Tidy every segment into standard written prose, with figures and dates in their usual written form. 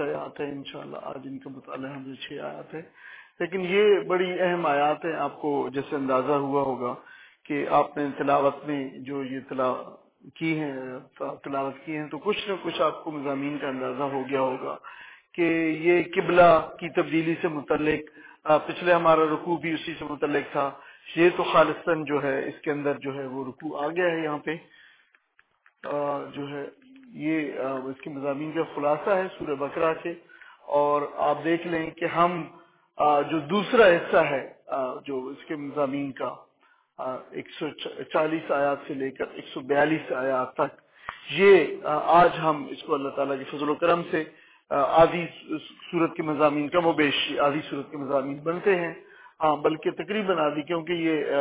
آیات ہیں انشاءاللہ، آج ان کا مطالعہ ہم 6 آیات ہے، لیکن یہ بڑی اہم آیات ہیں. آپ کو جیسے اندازہ ہوا ہوگا کہ آپ نے تلاوت میں جو یہ تلاوت کی ہیں تو کچھ نہ کچھ آپ کو مضامین کا اندازہ ہو گیا ہوگا کہ یہ قبلہ کی تبدیلی سے متعلق، پچھلے ہمارا رکوع بھی اسی سے متعلق تھا. یہ تو خالصاً جو ہے اس کے اندر جو ہے وہ رکوع آ گیا ہے. یہاں پہ جو ہے یہ اس کے مضامین کا خلاصہ ہے سورہ بقرہ کے. اور آپ دیکھ لیں کہ ہم جو دوسرا حصہ ہے جو اس کے مضامین کا 140 آیات سے لے کر 142 آیات تک، یہ آج ہم اس کو اللہ تعالیٰ کے فضل و کرم سے آدھی صورت کے مضامین کم و بیش آدھی صورت کے مضامین بنتے ہیں. ہاں بلکہ تقریباً آدھی، کیونکہ یہ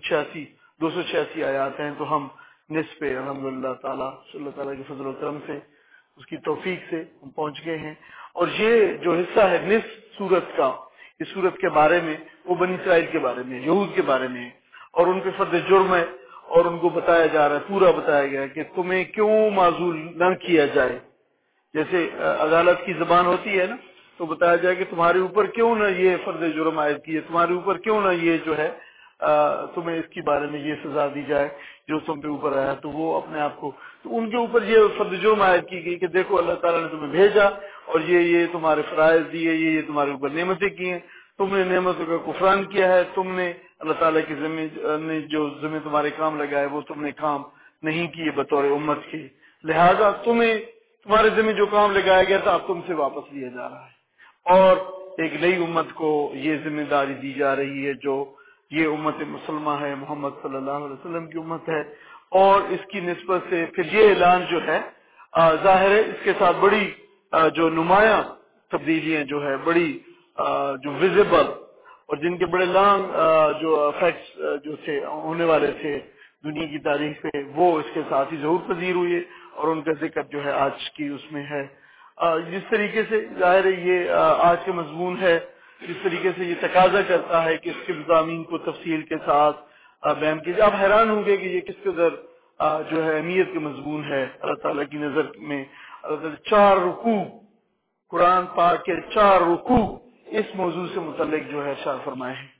286 آیات ہیں تو ہم نصف الحمدللہ تعالیٰ صلی اللہ تعالیٰ کے فضل و کرم سے اس کی توفیق سے ہم پہنچ گئے ہیں. اور یہ جو حصہ ہے نصف سورت کا، اس سورت کے بارے میں وہ بنی اسرائیل کے بارے میں، یہود کے بارے میں، اور ان کے فرد جرم ہے، اور ان کو بتایا جا رہا ہے، پورا بتایا گیا ہے کہ تمہیں کیوں معذور نہ کیا جائے. جیسے عدالت کی زبان ہوتی ہے نا، تو بتایا جائے کہ تمہارے اوپر کیوں نہ یہ فرض جرم عائد کیے، تمہارے اوپر کیوں نہ یہ جو ہے تمہیں اس کے بارے میں یہ سزا دی جائے جو تم پہ اوپر آیا. تو وہ اپنے آپ کو، تو ان کے اوپر یہ فرض جرم عائد کی گئی کہ دیکھو اللہ تعالیٰ نے تمہیں بھیجا اور یہ تمہارے فرائض دیے، یہ تمہارے اوپر نعمتیں کی ہیں، تم نے نعمتوں کا کفران کیا ہے، تم نے اللہ تعالیٰ کے نے جو ذمہ تمہارے کام لگائے وہ تم نے کام نہیں کیے بطور امت کے، لہذا تمہارے ذمہ جو کام لگایا گیا تھا اب تم سے واپس لیا جا رہا ہے. اور ایک نئی امت کو یہ ذمہ داری دی جا رہی ہے جو یہ امت مسلمہ ہے، محمد صلی اللہ علیہ وسلم کی امت ہے. اور اس کی نسبت سے پھر یہ اعلان جو ہے ظاہر ہے اس کے ساتھ بڑی جو نمایاں تبدیلیاں جو ہے، بڑی جو ویزیبل اور جن کے بڑے لانگ جو افیکٹس جو تھے ہونے والے تھے دنیا کی تاریخ پہ، وہ اس کے ساتھ ہی ظہور پذیر ہوئی ہے اور ان کا ذکر جو ہے آج کی اس میں ہے. جس طریقے سے ظاہر ہے یہ آج کے مضمون ہے، جس طریقے سے یہ تقاضا کرتا ہے کہ اس کے مضامین کو تفصیل کے ساتھ بیان کیجیے. آپ حیران ہوں گے کہ یہ کس قدر جو ہے اہمیت کے مضمون ہے اللہ تعالیٰ کی نظر میں. اللہ تعالیٰ 4 رکوع، قرآن پاک کے 4 رکوع اس موضوع سے متعلق جو ہے ارشاد فرمائے ہیں.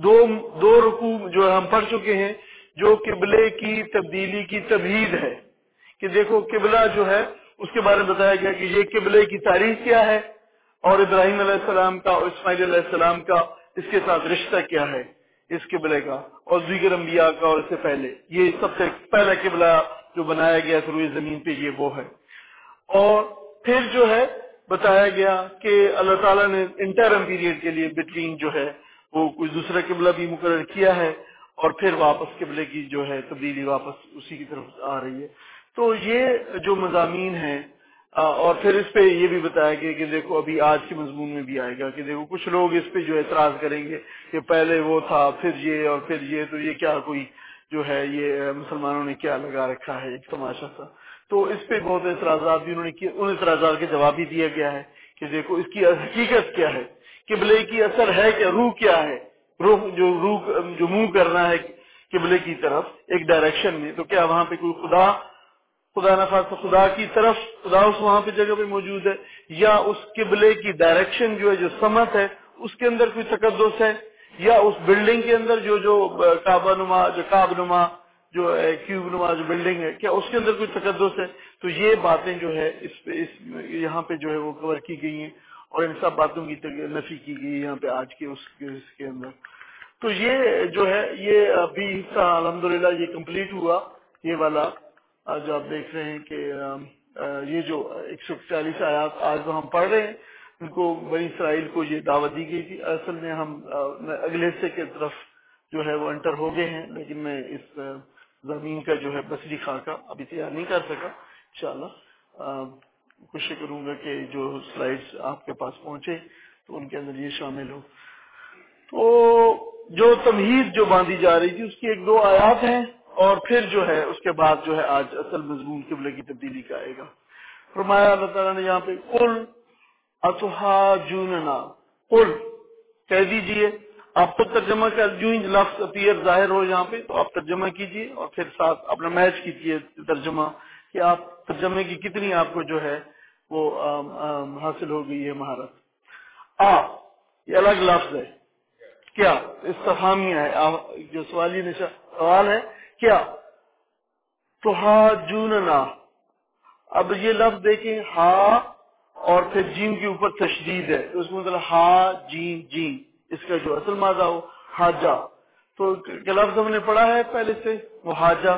دو رکوع جو ہم پڑھ چکے ہیں جو قبلے کی تبدیلی کی تمہید ہے، کہ دیکھو قبلہ جو ہے اس کے بارے میں بتایا گیا کہ یہ قبلے کی تاریخ کیا ہے اور ابراہیم علیہ السلام کا اور اسماعیل علیہ السلام کا اس کے ساتھ رشتہ کیا ہے اس قبلے کا، اور دیگر انبیاء کا اور اس سے پہلے یہ سب سے پہلا قبلہ جو بنایا گیا تھا روئے زمین پہ یہ وہ ہے. اور پھر جو ہے بتایا گیا کہ اللہ تعالیٰ نے انٹرم پیریڈ کے لیے بٹوین جو ہے وہ کوئی دوسرا قبلہ بھی مقرر کیا ہے اور پھر واپس قبلے کی جو ہے تبدیلی واپس اسی کی طرف آ رہی ہے. تو یہ جو مضامین ہیں اور پھر اس پہ یہ بھی بتایا گیا کہ دیکھو ابھی آج کے مضمون میں بھی آئے گا کہ دیکھو کچھ لوگ اس پہ جو اعتراض کریں گے کہ پہلے وہ تھا پھر یہ اور پھر یہ، تو یہ کیا کوئی جو ہے یہ مسلمانوں نے کیا لگا رکھا ہے ایک تماشا سا. تو اس پہ بہت اعتراضات بھی انہوں نے کیے، ان اعتراضات کے جواب بھی دیا گیا ہے کہ دیکھو اس کی حقیقت کیا ہے، قبلے کی اثر ہے کیا، روح کیا ہے، روح جو منہ کرنا ہے قبلے کی طرف ایک ڈائریکشن میں، تو کیا وہاں پہ کوئی خدا نخواستہ خدا کی طرف خدا اس وہاں پہ جگہ پہ موجود ہے، یا اس قبلے کی ڈائریکشن جو ہے جو سمت ہے اس کے اندر کوئی تقدس ہے، یا اس بلڈنگ کے اندر جو کعبہ نما جو کعب نما جو کیوب نما جو بلڈنگ ہے کیا اس کے اندر کوئی تقدس ہے. تو یہ باتیں جو ہے یہاں پہ جو ہے وہ کور کی گئی ہیں اور ان سب باتوں کی نفی کی گئی ہے یہاں پہ آج کے اس کے اندر. تو یہ جو ہے یہ ابھی حصہ الحمدللہ یہ کمپلیٹ ہوا، یہ والا جو آپ دیکھ رہے ہیں کہ یہ جو 140 آیات آج جو ہم پڑھ رہے ہیں ان کو بنی اسرائیل کو یہ دعوت دی گئی تھی. اصل میں ہم اگلے حصے کی طرف جو ہے وہ انٹر ہو گئے ہیں، لیکن میں اس زمین کا جو ہے بصری خاکہ ابھی تیار نہیں کر سکا. انشاءاللہ کوشش کروں گا کہ جو سلائیڈز آپ کے پاس پہنچے تو ان کے اندر یہ شامل ہو. تو جو تمہید جو باندھی جا رہی تھی اس کی 1-2 آیات ہیں اور پھر جو ہے اس کے بعد جو ہے آج اصل مضمون قبلے کی تبدیلی کا آئے گا. فرمایا اللہ تعالیٰ نے یہاں پہ قل اتحاجوننا، قل کہہ دیجئے. آپ کو ترجمہ کر جو ہی لفظ اپیئر ظاہر ہو یہاں پہ تو آپ ترجمہ کیجئے اور پھر ساتھ اپنا میچ کیجئے ترجمہ کہ آپ ترجمے کی کتنی آپ کو جو ہے وہ حاصل ہو گئی ہے مہارت. یہ الگ لفظ ہے. کیا استفہامیہ ہے، جو سوالی سوال ہے کیا تحاجوننا. اب یہ لفظ دیکھیں، ہا اور پھر جیم کے اوپر تشدید ہے، تو اس میں مطلب ہا جیم جیم، اس کا جو اصل مادہ ہو حاجہ. تو کیا لفظ ہم نے پڑھا ہے پہلے سے وہ حاجہ؟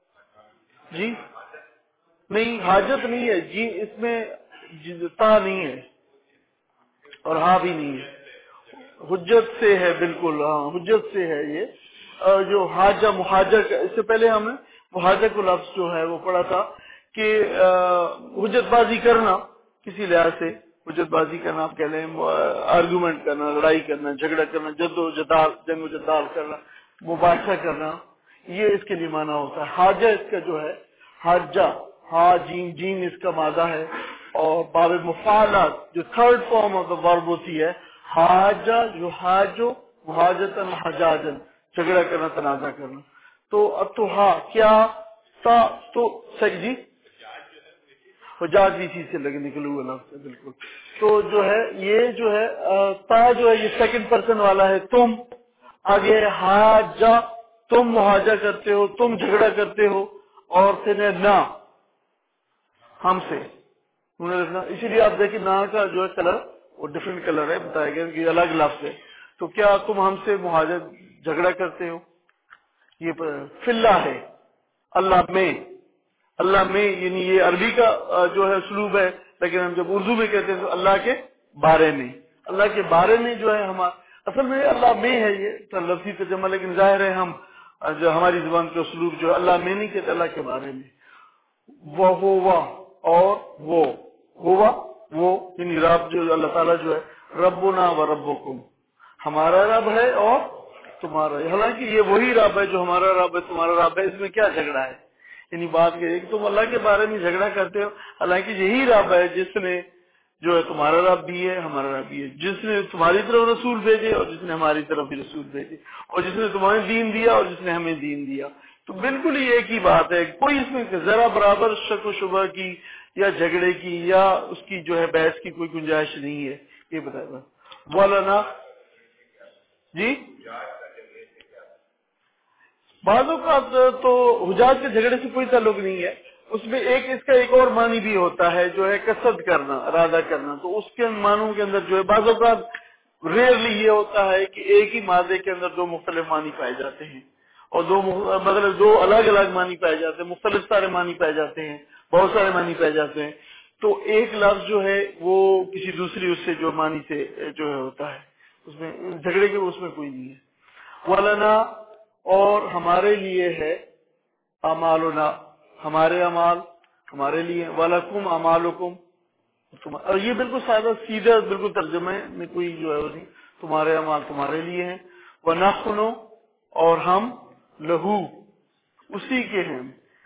جی نہیں، حاجت نہیں ہے جی، اس میں تا نہیں ہے اور ہا بھی نہیں ہے. حجت سے ہے، بالکل ہاں حجت سے ہے یہ. جو حاجہ محاجہ اس سے پہلے ہم نے محاجہ کو لفظ جو ہے وہ پڑھا تھا کہ حجت بازی کرنا، کسی لحاظ سے حجت بازی کرنا، آپ کہہ لیں آرگومنٹ کرنا، لڑائی کرنا، جھگڑا کرنا، جد و جدال، جنگ و جدال کرنا، مباحثہ کرنا، یہ اس کے لیے معنی ہوتا ہے. حاجہ اس کا جو ہے حاجہ، ہا جیم جیم اس کا مادہ ہے. اور باب مفعلات جو تھرڈ فارم آف دا ورب ہوتی ہے حاجہ، جو حاجو محاجتن حجاجن، جھگڑا کرنا، تنازع کرنا. تو اب تو ہاں کیا تا تو صحیح جی، حجاج بھی چیز سے لگے نکلے ہوئے لفظ ہے بالکل. تو جو ہے یہ جو ہے تا جو ہے یہ سیکنڈ پرسن والا ہے. تم آگے حاجہ، تم محاجہ کرتے ہو، تم جھگڑا کرتے ہو، اور پھر ہے نہ ہم سے انہوں نے لکھنا. اسی لیے آپ دیکھیں نا کا جو ہے کلر وہ ڈفرینٹ کلر ہے، بتایا گیا کہ الگ لفظ ہے. تو کیا تم ہم سے محاجہ جھگڑا کرتے ہو، یہ فی اللہ ہے، اللہ میں، اللہ میں، یعنی یہ عربی کا جو ہے اسلوب ہے، لیکن ہم جب اردو میں کہتے ہیں تو اللہ کے بارے میں، اللہ کے بارے میں جو ہے اصل میں اللہ میں ہے یہ لفظی ترجمہ، لیکن ظاہر ہے ہم جو ہماری زبان کا اسلوب جو ہے اللہ میں نہیں کہتے، اللہ کے بارے میں. وہ ہوا اور وہ ہوا وہ، یعنی رب جو اللہ تعالیٰ جو ہے ربنا و ربکم، ہمارا رب ہے اور تمہارا. حالانکہ یہ وہی رب ہے جو ہمارا رب ہے تمہارا رب ہے، اس میں کیا جھگڑا ہے؟ یعنی بات یہ ہے کہ تم اللہ کے بارے میں جھگڑا کرتے ہو، حالانکہ یہی رب ہے جس نے جو ہے تمہارا رب بھی ہے، ہمارا رب بھی ہے، جس نے تمہاری طرف رسول بھیجے اور جس نے ہماری طرف بھی رسول بھیجے، اور جس نے تمہیں دین دیا اور جس نے ہمیں دین دیا. تو بالکل ہی ایک ہی بات ہے، کوئی اس میں ذرا برابر شک و شبہ کی یا جھگڑے کی یا اس کی جو ہے بحث کی کوئی گنجائش نہیں ہے. یہ بتائے گا مولانا جی. بعض اوقات تو حجاج کے جھگڑے سے کوئی تعلق نہیں ہے، اس میں اس کا ایک اور معنی بھی ہوتا ہے جو ہے قصد کرنا، ارادہ کرنا. تو اس کے معنوں کے اندر جو ہے بعض اوقات ریئرلی یہ ہوتا ہے کہ ایک ہی مادے کے اندر دو مختلف معنی پائے جاتے ہیں، اور مطلب دو الگ الگ معنی پائے جاتے ہیں، مختلف سارے معنی پائے جاتے ہیں، بہت سارے معنی پائے جاتے ہیں. تو ایک لفظ جو ہے وہ کسی دوسری اس سے جو معنی سے جو ہے ہوتا ہے، اس میں جھگڑے کے اس میں کوئی نہیں ہے. ولنا اور ہمارے لیے ہے، اعمالنا ہمارے اعمال ہمارے لیے، ولکم اعمالکم اور یہ بالکل سادہ سیدھا بالکل ترجمہ ہے، میں کوئی جو ہے وہ نہیں. تمہارے اعمال تمہارے لیے ہیں، ونحن اور ہم لہو اسی کے ہیں،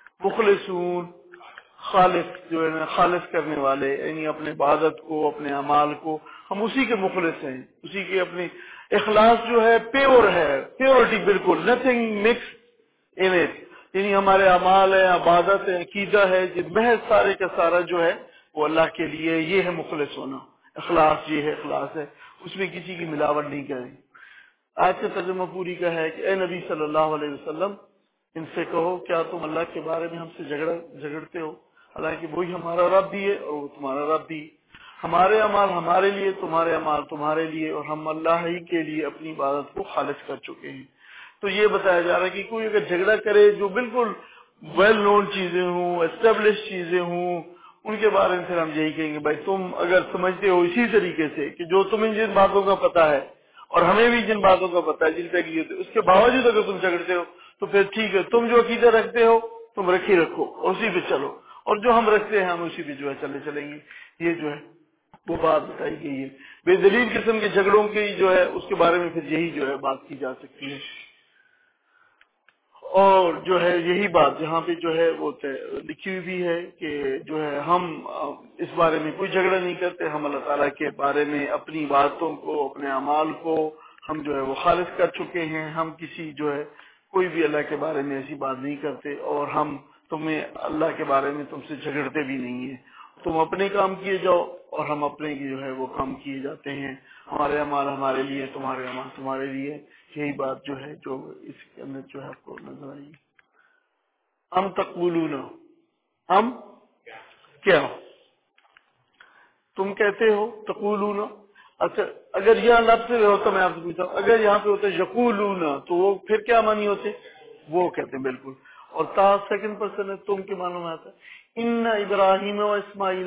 مخلصون خالص جو ہے نا خالص کرنے والے، یعنی اپنے عبادت کو اپنے اعمال کو ہم اسی کے مخلص ہیں، اسی کے اپنی اخلاص جو ہے پیور ہے، پیورٹی بالکل نتھنگ مکس ان اٹ، یعنی ہمارے اعمال ہیں، عبادت ہے، عقیدہ ہے، یہ محض سارے کا سارا جو ہے وہ اللہ کے لیے. یہ ہے مخلص ہونا، اخلاص، یہ ہے اخلاص ہے، اس میں کسی کی ملاوٹ نہیں کریں. آج کا ترجمہ پوری کا ہے کہ اے نبی صلی اللہ علیہ وسلم ان سے کہو کیا تم اللہ کے بارے میں ہم سے جھگڑتے ہو، حالانکہ وہی ہمارا رب بھی ہے اور وہ تمہارا رب بھی. ہمارے اعمال ہمارے لیے، تمہارے اعمال تمہارے لیے، اور ہم اللہ ہی کے لیے اپنی عبادت کو خالص کر چکے ہیں. تو یہ بتایا جا رہا ہے کہ کوئی اگر جھگڑا کرے جو بالکل ویل نون چیزیں ہوں، اسٹیبلش چیزیں ہوں، ان کے بارے میں پھر ہم یہی کہیں گے بھائی تم اگر سمجھتے ہو اسی طریقے سے کہ جو تمہیں جن باتوں کا پتا ہے اور ہمیں بھی جن باتوں کا پتا ہے جن پہ اس کے باوجود اگر تم جھگڑتے ہو تو پھر ٹھیک ہے، تم جو عقیدہ رکھتے ہو تم رکھی رکھو اور اسی پہ چلو، اور جو ہم رکھتے ہیں ہم اسی پہ جو ہے چلیں گے. یہ جو ہے وہ بات بتائی گئی ہے. بے دلیل قسم کے جھگڑوں کی جو ہے اس کے بارے میں پھر یہی جو ہے بات کی جا سکتی ہے. اور جو ہے یہی بات جہاں پہ جو ہے وہ لکھی ہوئی بھی ہے کہ جو ہے ہم اس بارے میں کوئی جھگڑا نہیں کرتے، ہم اللہ تعالیٰ کے بارے میں اپنی باتوں کو اپنے اعمال کو ہم جو ہے وہ خالص کر چکے ہیں. ہم کسی جو ہے کوئی بھی اللہ کے بارے میں ایسی بات نہیں کرتے، اور ہم تمہیں اللہ کے بارے میں تم سے جھگڑتے بھی نہیں ہیں. تم اپنے کام کیے جاؤ اور ہم اپنے کی جو ہے وہ کام کیے جاتے ہیں، ہمارے اعمال ہمارے لیے، تمہارے اعمال تمہارے لیے. یہی بات جو ہے جو اس کے اندر جو ہے آپ کو نظر آئی. ہم تقولون، ہم کیا تم کہتے ہو، تقولون. اچھا اگر یہاں لفظ میں ہوتا، میں آپ سے پوچھتا ہوں، اگر یہاں پہ ہوتا یقولون تو وہ پھر کیا معنی ہوتے؟ وہ کہتے ہیں بالکل. اور تا سیکنڈ پرسن ہے، تم کے معنی میں آتا ہے. ان ابراہیم و اسماعیل،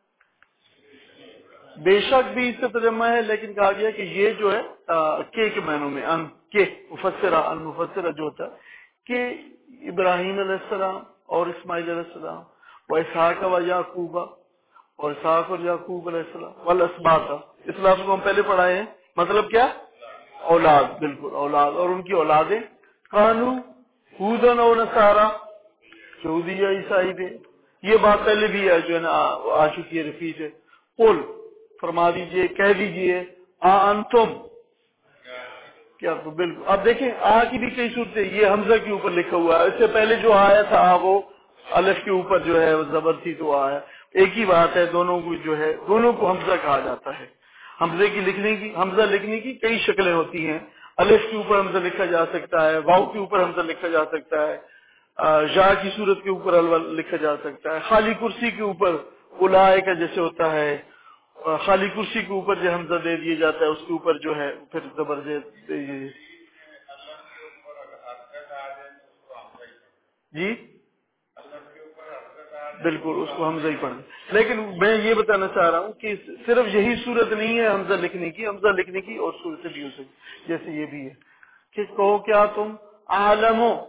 بے شک بھی اس سے ترجمہ ہے، لیکن کہا گیا کہ یہ جو ہے کے معنوں میں ان کے مفسرہ المفسرہ جو ہوتا ہے کہ ابراہیم علیہ السلام اور اسماعیل علیہ السلام و اسحاق و یعقوب، اور اسحاق اور یعقوب علیہ السلام والاسباط، اس لفظ کو ہم پہلے پڑھائے ہیں. مطلب کیا؟ اولاد، بالکل اولاد، اور ان کی اولادیں قانو ہودن و نصارا، یہودی یا عیسائی تھے. یہ بات پہلے بھی ہے جو ہے نا آ چکی ہے، رفیع ہے. قل، فرما دیجئے، کہہ دیجئے، انتم، کیا تو بالکل. اب دیکھیں آ کی بھی کئی صورتیں، یہ حمزہ کے اوپر لکھا ہوا ہے، اس سے پہلے جو آیا تھا وہ الف کے اوپر جو ہے وہ زبر تھی تو آیا. ایک ہی بات ہے، دونوں کو جو ہے دونوں کو حمزہ کہا جاتا ہے. حمزے کی حمزہ لکھنے کی کئی شکلیں ہوتی ہیں. الف کے اوپر حمزہ لکھا جا سکتا ہے، واؤ کے اوپر حمزہ لکھا جا سکتا ہے، جا کی صورت کے اوپر الوا لکھا جا سکتا ہے، خالی کرسی کے اوپر اولائے کا جیسے ہوتا ہے، خالی کرسی کے اوپر جو حمزہ دے دیا جاتا ہے اس کے اوپر جو ہے پھر زبردست. جی بالکل، اس کو حمزہ ہی پڑھیں. لیکن میں یہ بتانا چاہ رہا ہوں کہ صرف یہی صورت نہیں ہے حمزہ لکھنے کی، حمزہ لکھنے کی اور صورتیں بھی ہو سکتی جیسے یہ بھی ہے کہ کہو کیا تم عالم ہو.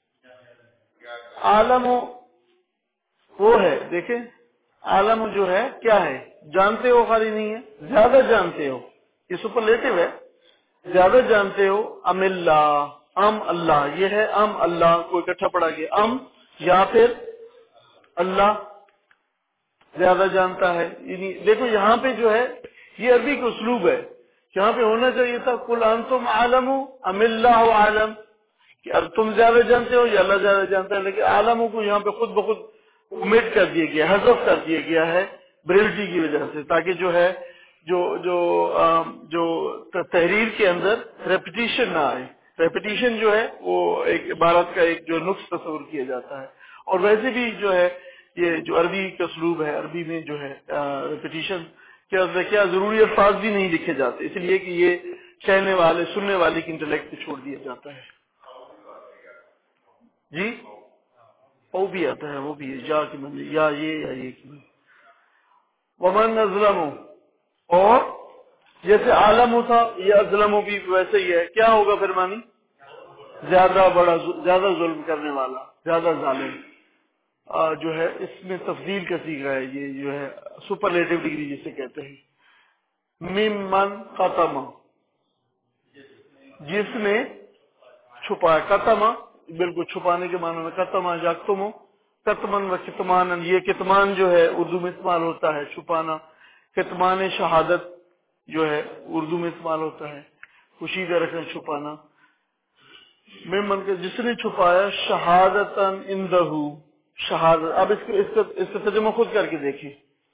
عالم ہو وہ ہے، دیکھیں عالم جو ہے کیا ہے، جانتے ہو خالی نہیں ہے، زیادہ جانتے ہو، یہ سپرلیٹو ہے، زیادہ جانتے ہو. ام اللہ، ام اللہ، یہ ہے ام اللہ کو اکٹھا پڑھا گیا، ام یا پھر اللہ زیادہ جانتا ہے. یعنی دیکھو یہاں پہ جو ہے یہ عربی کا اسلوب ہے، یہاں پہ ہونا چاہیے تھا قل انتم عالم ام اللہ عالم، کہ اب تم زیادہ جانتے ہو یا اللہ زیادہ جانتا ہے. لیکن عالموں کو یہاں پہ خود بخود امید کر دیا گیا، حذف کر دیا گیا ہے بریلٹی کی وجہ سے، تاکہ جو ہے جو جو جو تحریر کے اندر ریپیٹیشن نہ آئے. ریپیٹیشن جو ہے وہ ایک عبارت کا ایک جو نقص تصور کیا جاتا ہے. اور ویسے بھی جو ہے یہ جو عربی کا اسلوب ہے، عربی میں جو ہے ریپیٹیشن کیا ضروری الفاظ بھی نہیں لکھے جاتے، اس لیے کہ یہ کہنے والے سننے والے کی انٹلیکٹ پہ چھوڑ دیا جاتا ہے. جی وہ بھی آتا ہے، وہ بھی ہے یا کی منزل یا یہ کی منزل. ومن اظلم، اور جیسے عالم تھا یہ اظلم بھی ویسے ہی ہے، کیا ہوگا پھر مانی؟ زیادہ ظلم کرنے والا، زیادہ ظالم. جو ہے اس میں تفضیل کا صیغہ ہے، یہ جو ہے سپرلیٹو ڈگری جسے کہتے ہیں. ممن قتم، جس نے چھپایا، قتم بالکل چھپانے کے معنی میں، قتم یقتم، قتمن و کتمان. یہ کتمان جو ہے اردو میں استعمال ہوتا ہے چھپانا، کتمان شہادت جو ہے اردو میں استعمال ہوتا ہے پوشیدہ رکھنا، چھپانا. ممن کے جس نے چھپایا شہادتن اندہ، شہادت. اب اس کا ترجمہ خود کر کے دیکھیں.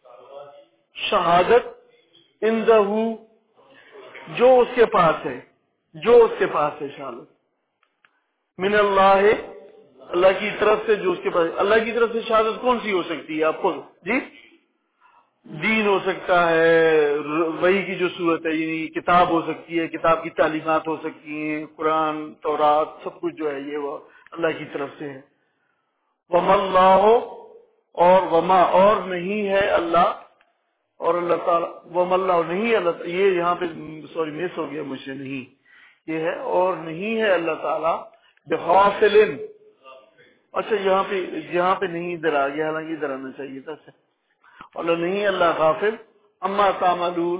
شہادت اندہ، جو اس کے پاس ہے، جو اس کے پاس ہے شہادت. من اللہ، اللہ کی طرف سے جو اس کے پاس. اللہ کی طرف سے شہادت کون سی ہو سکتی ہے آپ خود؟ جی دین ہو سکتا ہے، وحی کی جو صورت ہے، یعنی کتاب ہو سکتی ہے، کتاب کی تعلیمات ہو سکتی ہیں، قرآن، تورات، سب کچھ جو ہے یہ وہ اللہ کی طرف سے ہے. وما اللہ، اور وما اور نہیں ہے اللہ، اور اللہ تعالیٰ وما اللہ نہیں اللہ، یہ یہاں پہ سوری مس ہو گیا مجھ سے، نہیں یہ ہے اور نہیں ہے اللہ تعالیٰ بغافل. اچھا یہاں پہ نہیں ادھر آ گیا، حالانکہ ادھر آنا چاہیے تھا. اور نہیں اللہ غافل اما تعملون،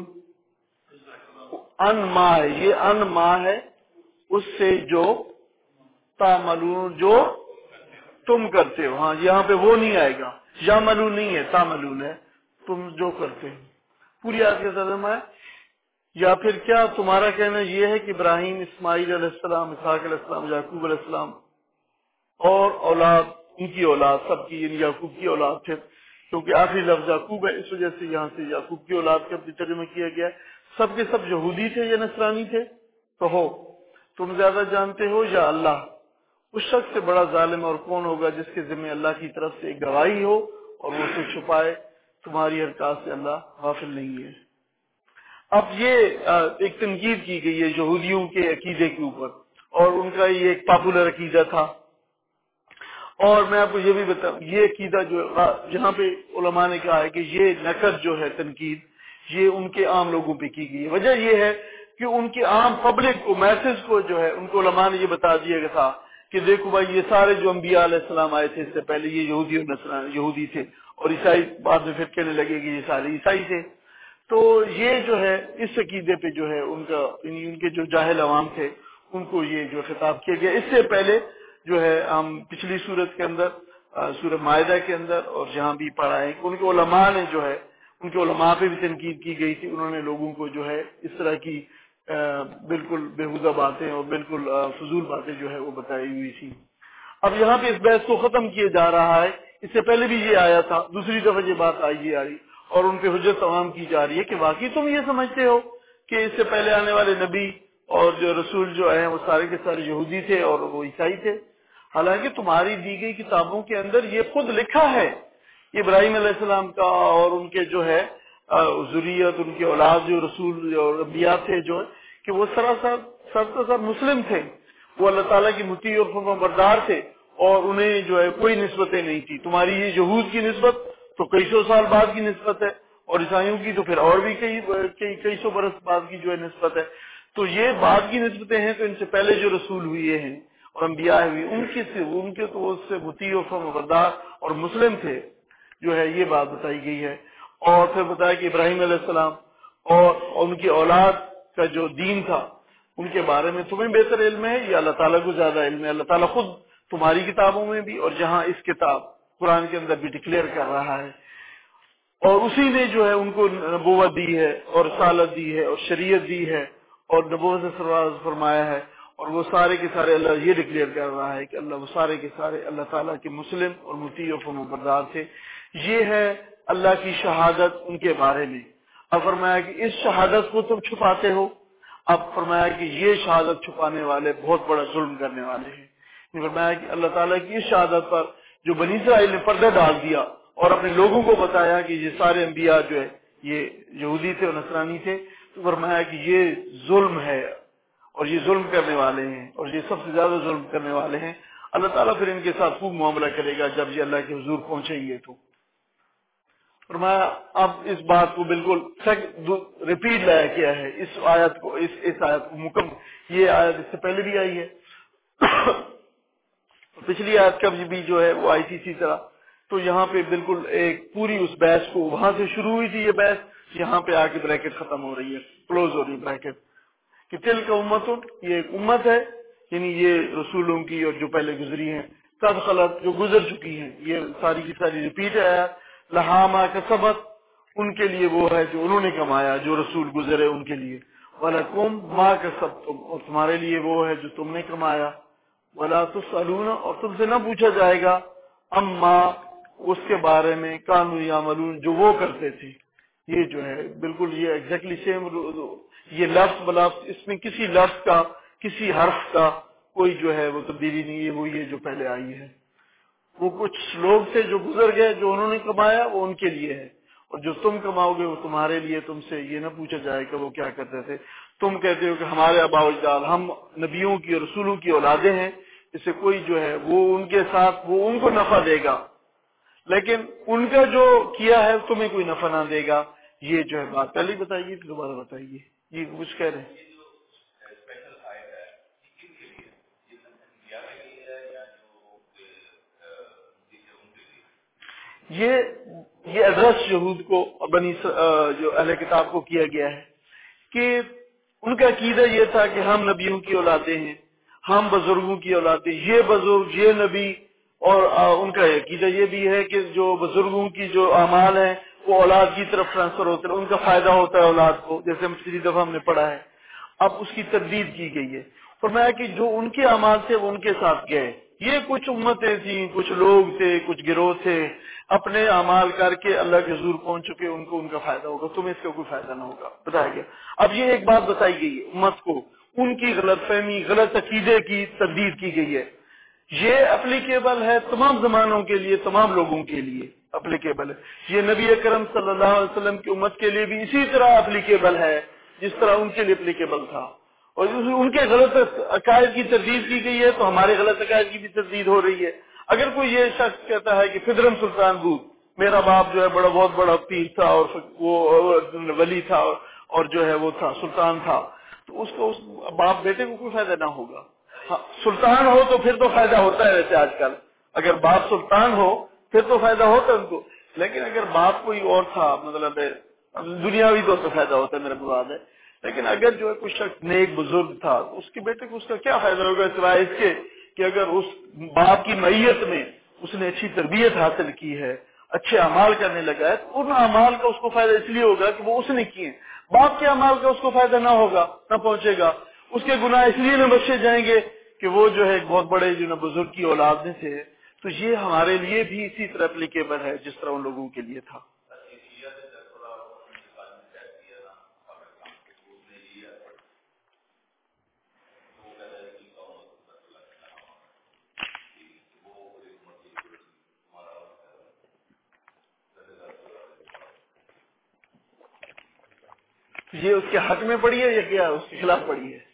ان ما ہے، یہ ان ما ہے اس سے جو تعملون جو تم کرتے ہو. ہاں یہاں پہ وہ نہیں آئے گا، یا ملون نہیں ہے، تعملون ہے، تم جو کرتے ہو. پوری آیت کا ترجمہ ہے. یا پھر کیا تمہارا کہنا یہ ہے کہ ابراہیم، اسماعیل علیہ السلام، اسحاق علیہ السلام، یعقوب علیہ السلام اور اولاد، ان کی اولاد سب کی، یعنی یعقوب کی اولاد پھر کیونکہ آخری لفظ یعقوب ہے، اس وجہ سے یہاں سے یعقوب کی اولاد کا بھی ترجمہ کیا گیا ہے۔ سب کے سب یہودی تھے یا نصرانی تھے؟ کہو تم زیادہ جانتے ہو یا اللہ؟ اس شخص سے بڑا ظالم اور کون ہوگا جس کے ذمہ اللہ کی طرف سے ایک گواہی ہو اور وہ اسے چھپائے، تمہاری حرکات سے اللہ غافل نہیں ہے۔ اب یہ ایک تنقید کی گئی ہے یہودیوں کے عقیدے کے اوپر، اور ان کا یہ ایک پاپولر عقیدہ تھا۔ اور میں آپ کو یہ بھی بتاؤں، یہ عقیدہ جو جہاں پہ علماء نے کہا ہے کہ یہ نقد جو ہے، تنقید، یہ ان کے عام لوگوں پہ کی گئی ہے۔ وجہ یہ ہے کہ ان کے عام پبلک کو، میسج کو جو ہے، ان کو علماء نے یہ بتا دیا گیا تھا کہ دیکھو بھائی، یہ سارے جو انبیاء علیہ السلام آئے تھے اس سے پہلے، یہ یہودی اور یہودی تھے، اور عیسائی بعد میں پھر کہنے لگے کہ یہ سارے عیسائی تھے۔ تو یہ جو ہے اس عقیدے پہ جو ہے ان کا، یعنی ان کے جو جاہل عوام تھے ان کو یہ جو خطاب کیا گیا۔ اس سے پہلے جو ہے ہم پچھلی صورت کے اندر، سورہ مائدہ کے اندر، اور جہاں بھی پڑھا ہے، ان کے علماء نے جو ہے، ان کے علماء پہ بھی تنقید کی گئی تھی، انہوں نے لوگوں کو جو ہے اس طرح کی بالکل بےہودہ باتیں اور بالکل فضول باتیں جو ہے وہ بتائی ہوئی تھی۔ اب یہاں پہ اس بحث کو ختم کیا جا رہا ہے، اس سے پہلے بھی یہ آیا تھا، دوسری دفعہ یہ بات آئی آ رہی، اور ان پہ حجت تمام کی جا رہی ہے کہ واقعی تم یہ سمجھتے ہو کہ اس سے پہلے آنے والے نبی اور جو رسول جو ہیں وہ سارے کے سارے یہودی تھے اور وہ عیسائی تھے، حالانکہ تمہاری دی گئی کتابوں کے اندر یہ خود لکھا ہے، ابراہیم علیہ السلام کا اور ان کے جو ہے ذریت، ان کے اولاد جو رسول اور انبیاء تھے جو کہ وہ سراسر مسلم تھے، وہ اللہ تعالیٰ کی مطیع اور فرما بردار تھے، اور انہیں جو ہے کوئی نسبتیں نہیں تھی۔ تمہاری یہ یہود کی نسبت تو کئی سو سال بعد کی نسبت ہے، اور عیسائیوں کی تو پھر اور بھی کئی سو برس بعد کی جو ہے نسبت ہے۔ تو یہ بعد کی نسبتیں ہیں، تو ان سے پہلے جو رسول ہوئے ہیں اور انبیاء ہوئے ان کے تو اس سے مطیع اور فرما بردار اور مسلم تھے، جو ہے یہ بات بتائی گئی ہے۔ اور پھر بتایا کہ ابراہیم علیہ السلام اور ان کی اولاد کا جو دین تھا ان کے بارے میں تمہیں بہتر علم ہے یا اللہ تعالیٰ کو زیادہ علم ہے؟ اللہ تعالیٰ خود تمہاری کتابوں میں بھی اور جہاں اس کتاب قرآن کے اندر بھی ڈکلیئر کر رہا ہے، اور اسی نے جو ہے ان کو نبوت دی ہے اور رسالت دی ہے اور شریعت دی ہے اور نبوت سے سرفراز فرمایا ہے، اور وہ سارے کے سارے اللہ یہ ڈکلیئر کر رہا ہے کہ اللہ وہ سارے کے سارے اللہ تعالیٰ کے مسلم اور مطیع و فرما بردار تھے۔ یہ ہے اللہ کی شہادت ان کے بارے میں۔ اب فرمایا کہ اس شہادت کو تم چھپاتے ہو۔ اب فرمایا کہ یہ شہادت چھپانے والے بہت بڑا ظلم کرنے والے ہیں۔ فرمایا کہ اللہ تعالیٰ کی اس شہادت پر جو بنی اسرائیل نے پردہ ڈال دیا اور اپنے لوگوں کو بتایا کہ یہ سارے انبیاء جو ہے یہ یہودی تھے اور نصرانی تھے، تو فرمایا کہ یہ ظلم ہے اور یہ ظلم کرنے والے ہیں، اور یہ سب سے زیادہ ظلم کرنے والے ہیں۔ اللہ تعالیٰ پھر ان کے ساتھ خوب معاملہ کرے گا جب یہ اللہ کے حضور پہنچیں گے۔ تو فرمایا اب اس بات کو بالکل ریپیٹ لایا کیا ہے، اس آیت کو، اس آیت کو مکمل، یہ آیت اس سے پہلے بھی آئی ہے، پچھلی آیت کا بھی جو ہے وہ آئی تھی اسی طرح۔ تو یہاں پہ بالکل ایک پوری اس بحث کو، وہاں سے شروع ہوئی تھی یہ بحث، یہاں پہ آ کے بریکٹ ختم ہو رہی ہے، کلوز ہو رہی ہے بریکٹ، کہ تل کا امت، یہ ایک امت ہے، یعنی یہ رسولوں کی اور جو پہلے گزری ہیں، قد خلت جو گزر چکی ہیں، یہ ساری کی ساری ریپیٹ ہے۔ لہا ما کسبت، ان کے لیے وہ ہے جو انہوں نے کمایا، جو رسول گزرے ان کے لیے، وَلَكُمْ مَا كَسَبْتُمْ، اور تمہارے لیے وہ ہے جو تم نے کمایا، وَلَا تُسْأَلُونَ، اور تم سے نہ پوچھا جائے گا، اما اس کے بارے میں، کانوا یعملون، جو وہ کرتے تھے۔ یہ جو ہے بالکل یہ ایگزیکٹلی سیم، یہ لفظ بلفظ، اس میں کسی لفظ کا، کسی حرف کا کوئی جو ہے وہ تبدیلی نہیں ہے، وہ یہ جو پہلے آئی ہے۔ وہ کچھ لوگ تھے جو گزر گئے، جو انہوں نے کمایا وہ ان کے لیے ہے، اور جو تم کماؤ گے وہ تمہارے لیے، تم سے یہ نہ پوچھا جائے کہ وہ کیا کرتے تھے۔ تم کہتے ہو کہ ہمارے آباء و اجداد، ہم نبیوں کی اور رسولوں کی اولادیں ہیں، اس سے کوئی جو ہے وہ ان کے ساتھ وہ ان کو نفع دے گا، لیکن ان کا جو کیا ہے تمہیں کوئی نفع نہ دے گا۔ یہ جو ہے بات پہلے ہی بتائیے، دوبارہ بتائیے، یہ کچھ کہہ رہے ہیں۔ یہ ایڈریس یہود کو، جو اہل کتاب کو کیا گیا ہے کہ ان کا عقیدہ یہ تھا کہ ہم نبیوں کی اولادیں ہیں، ہم بزرگوں کی اولادیں، یہ بزرگ، یہ نبی، اور ان کا عقیدہ یہ بھی ہے کہ جو بزرگوں کی جو اعمال ہیں وہ اولاد کی طرف ٹرانسفر ہوتے ہیں، ان کا فائدہ ہوتا ہے اولاد کو، جیسے ہم پچھلی دفعہ ہم نے پڑھا ہے۔ اب اس کی تردید کی گئی ہے، فرمایا کہ جو ان کے اعمال تھے وہ ان کے ساتھ گئے، یہ کچھ امتیں تھیں، کچھ لوگ تھے، کچھ گروہ تھے، اپنے اعمال کر کے اللہ کے حضور پہنچ چکے، ان کو ان کا فائدہ ہوگا، تمہیں اس کا کوئی فائدہ نہ ہوگا، بتایا گیا۔ اب یہ ایک بات بتائی گئی ہے امت کو، ان کی غلط فہمی، غلط عقیدے کی تردید کی گئی ہے۔ یہ اپلیکیبل ہے تمام زمانوں کے لیے، تمام لوگوں کے لیے اپلیکیبل ہے۔ یہ نبی اکرم صلی اللہ علیہ وسلم کی امت کے لیے بھی اسی طرح اپلیکیبل ہے جس طرح ان کے لیے اپلیکیبل تھا، اور ان کے غلط عقائد کی تردید کی گئی ہے تو ہمارے غلط عقائد کی بھی تردید ہو رہی ہے۔ اگر کوئی یہ شخص کہتا ہے کہ فدرم سلطان بود، میرا باپ جو ہے بہت بڑا پیر تھا اور وہ ولی تھا اور جو ہے وہ تھا سلطان تھا، تو اس کو اس باپ بیٹے کو کوئی فائدہ نہ ہوگا۔ ہاں، سلطان ہو تو پھر تو فائدہ ہوتا ہے، ویسے آج کل اگر باپ سلطان ہو پھر تو فائدہ ہوتا ہے ان کو، لیکن اگر باپ کوئی اور تھا، مطلب دنیاوی طور پہ فائدہ ہوتا ہے میرا مراد ہے، لیکن اگر جو ہے کوئی شخص نیک بزرگ تھا تو اس کے بیٹے کو اس کا کیا فائدہ ہوگا سوائے اس کے کہ اگر اس باپ کی معیت میں اس نے اچھی تربیت حاصل کی ہے، اچھے اعمال کرنے لگا ہے، تو ان اعمال کا اس کو فائدہ اس لیے ہوگا کہ وہ اس نے کیے ہیں۔ باپ کے اعمال کا اس کو فائدہ نہ ہوگا، نہ پہنچے گا، اس کے گناہ اس لیے نہ بخشے جائیں گے کہ وہ جو ہے ایک بہت بڑے جو ہے بزرگ کی اولاد میں سے ہے۔ تو یہ ہمارے لیے بھی اسی طرح اپلیکیبل ہے جس طرح ان لوگوں کے لیے تھا۔ یہ اس کے حق میں پڑی ہے یا کیا اس کے خلاف پڑی ہے؟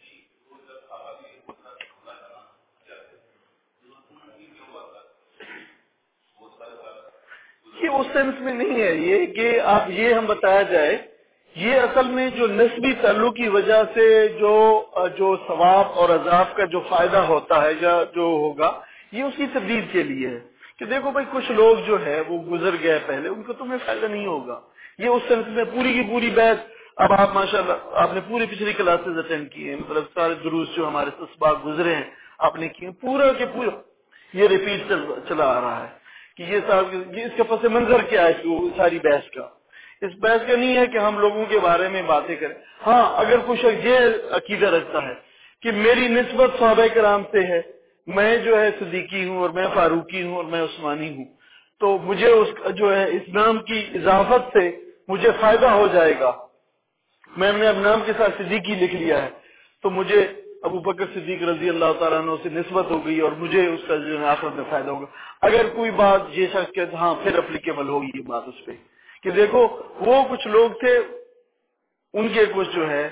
یہ اس سینس میں نہیں ہے، یہ کہ آپ یہ ہم بتایا جائے، یہ اصل میں جو نسبی تعلق کی وجہ سے جو ثواب اور عذاب کا جو فائدہ ہوتا ہے یا جو ہوگا، یہ اس کی تبدیل کے لیے ہے کہ دیکھو بھائی کچھ لوگ جو ہے وہ گزر گئے پہلے، ان کو تمہیں فائدہ نہیں ہوگا۔ یہ اس سینس میں پوری کی پوری بحث، اب آپ ماشاءاللہ آپ نے پوری پچھلی کلاسز اٹینڈ کی ہیں، مطلب سارے دروس جو ہمارے اسباق گزرے ہیں آپ نے کیے، پورا کے پورا یہ ریپیٹ چلا آ رہا ہے کہ یہ صاحب یہ اس کا پس منظر کیا ہے ساری بحث کا۔ اس بحث کا نہیں ہے کہ ہم لوگوں کے بارے میں باتیں کریں۔ ہاں، اگر کوئی شخص یہ عقیدہ رکھتا ہے کہ میری نسبت صحابہ کرام سے ہے، میں جو ہے صدیقی ہوں اور میں فاروقی ہوں اور میں عثمانی ہوں، تو مجھے اس جو ہے اس نام کی اضافت سے مجھے فائدہ ہو جائے گا، میں نے اب نام کے ساتھ صدیقی لکھ لیا ہے تو مجھے ابو بکر صدیق رضی اللہ تعالیٰ عنہ سے نسبت ہو گئی اور مجھے اس کا جو ہے آخرت میں فائدہ ہوگا۔ اگر کوئی بات یہ شخص کہتے ہاں پھر اپلیکیبل ہوگی یہ بات اس پہ کہ دیکھو وہ کچھ لوگ تھے، ان کے کچھ جو ہے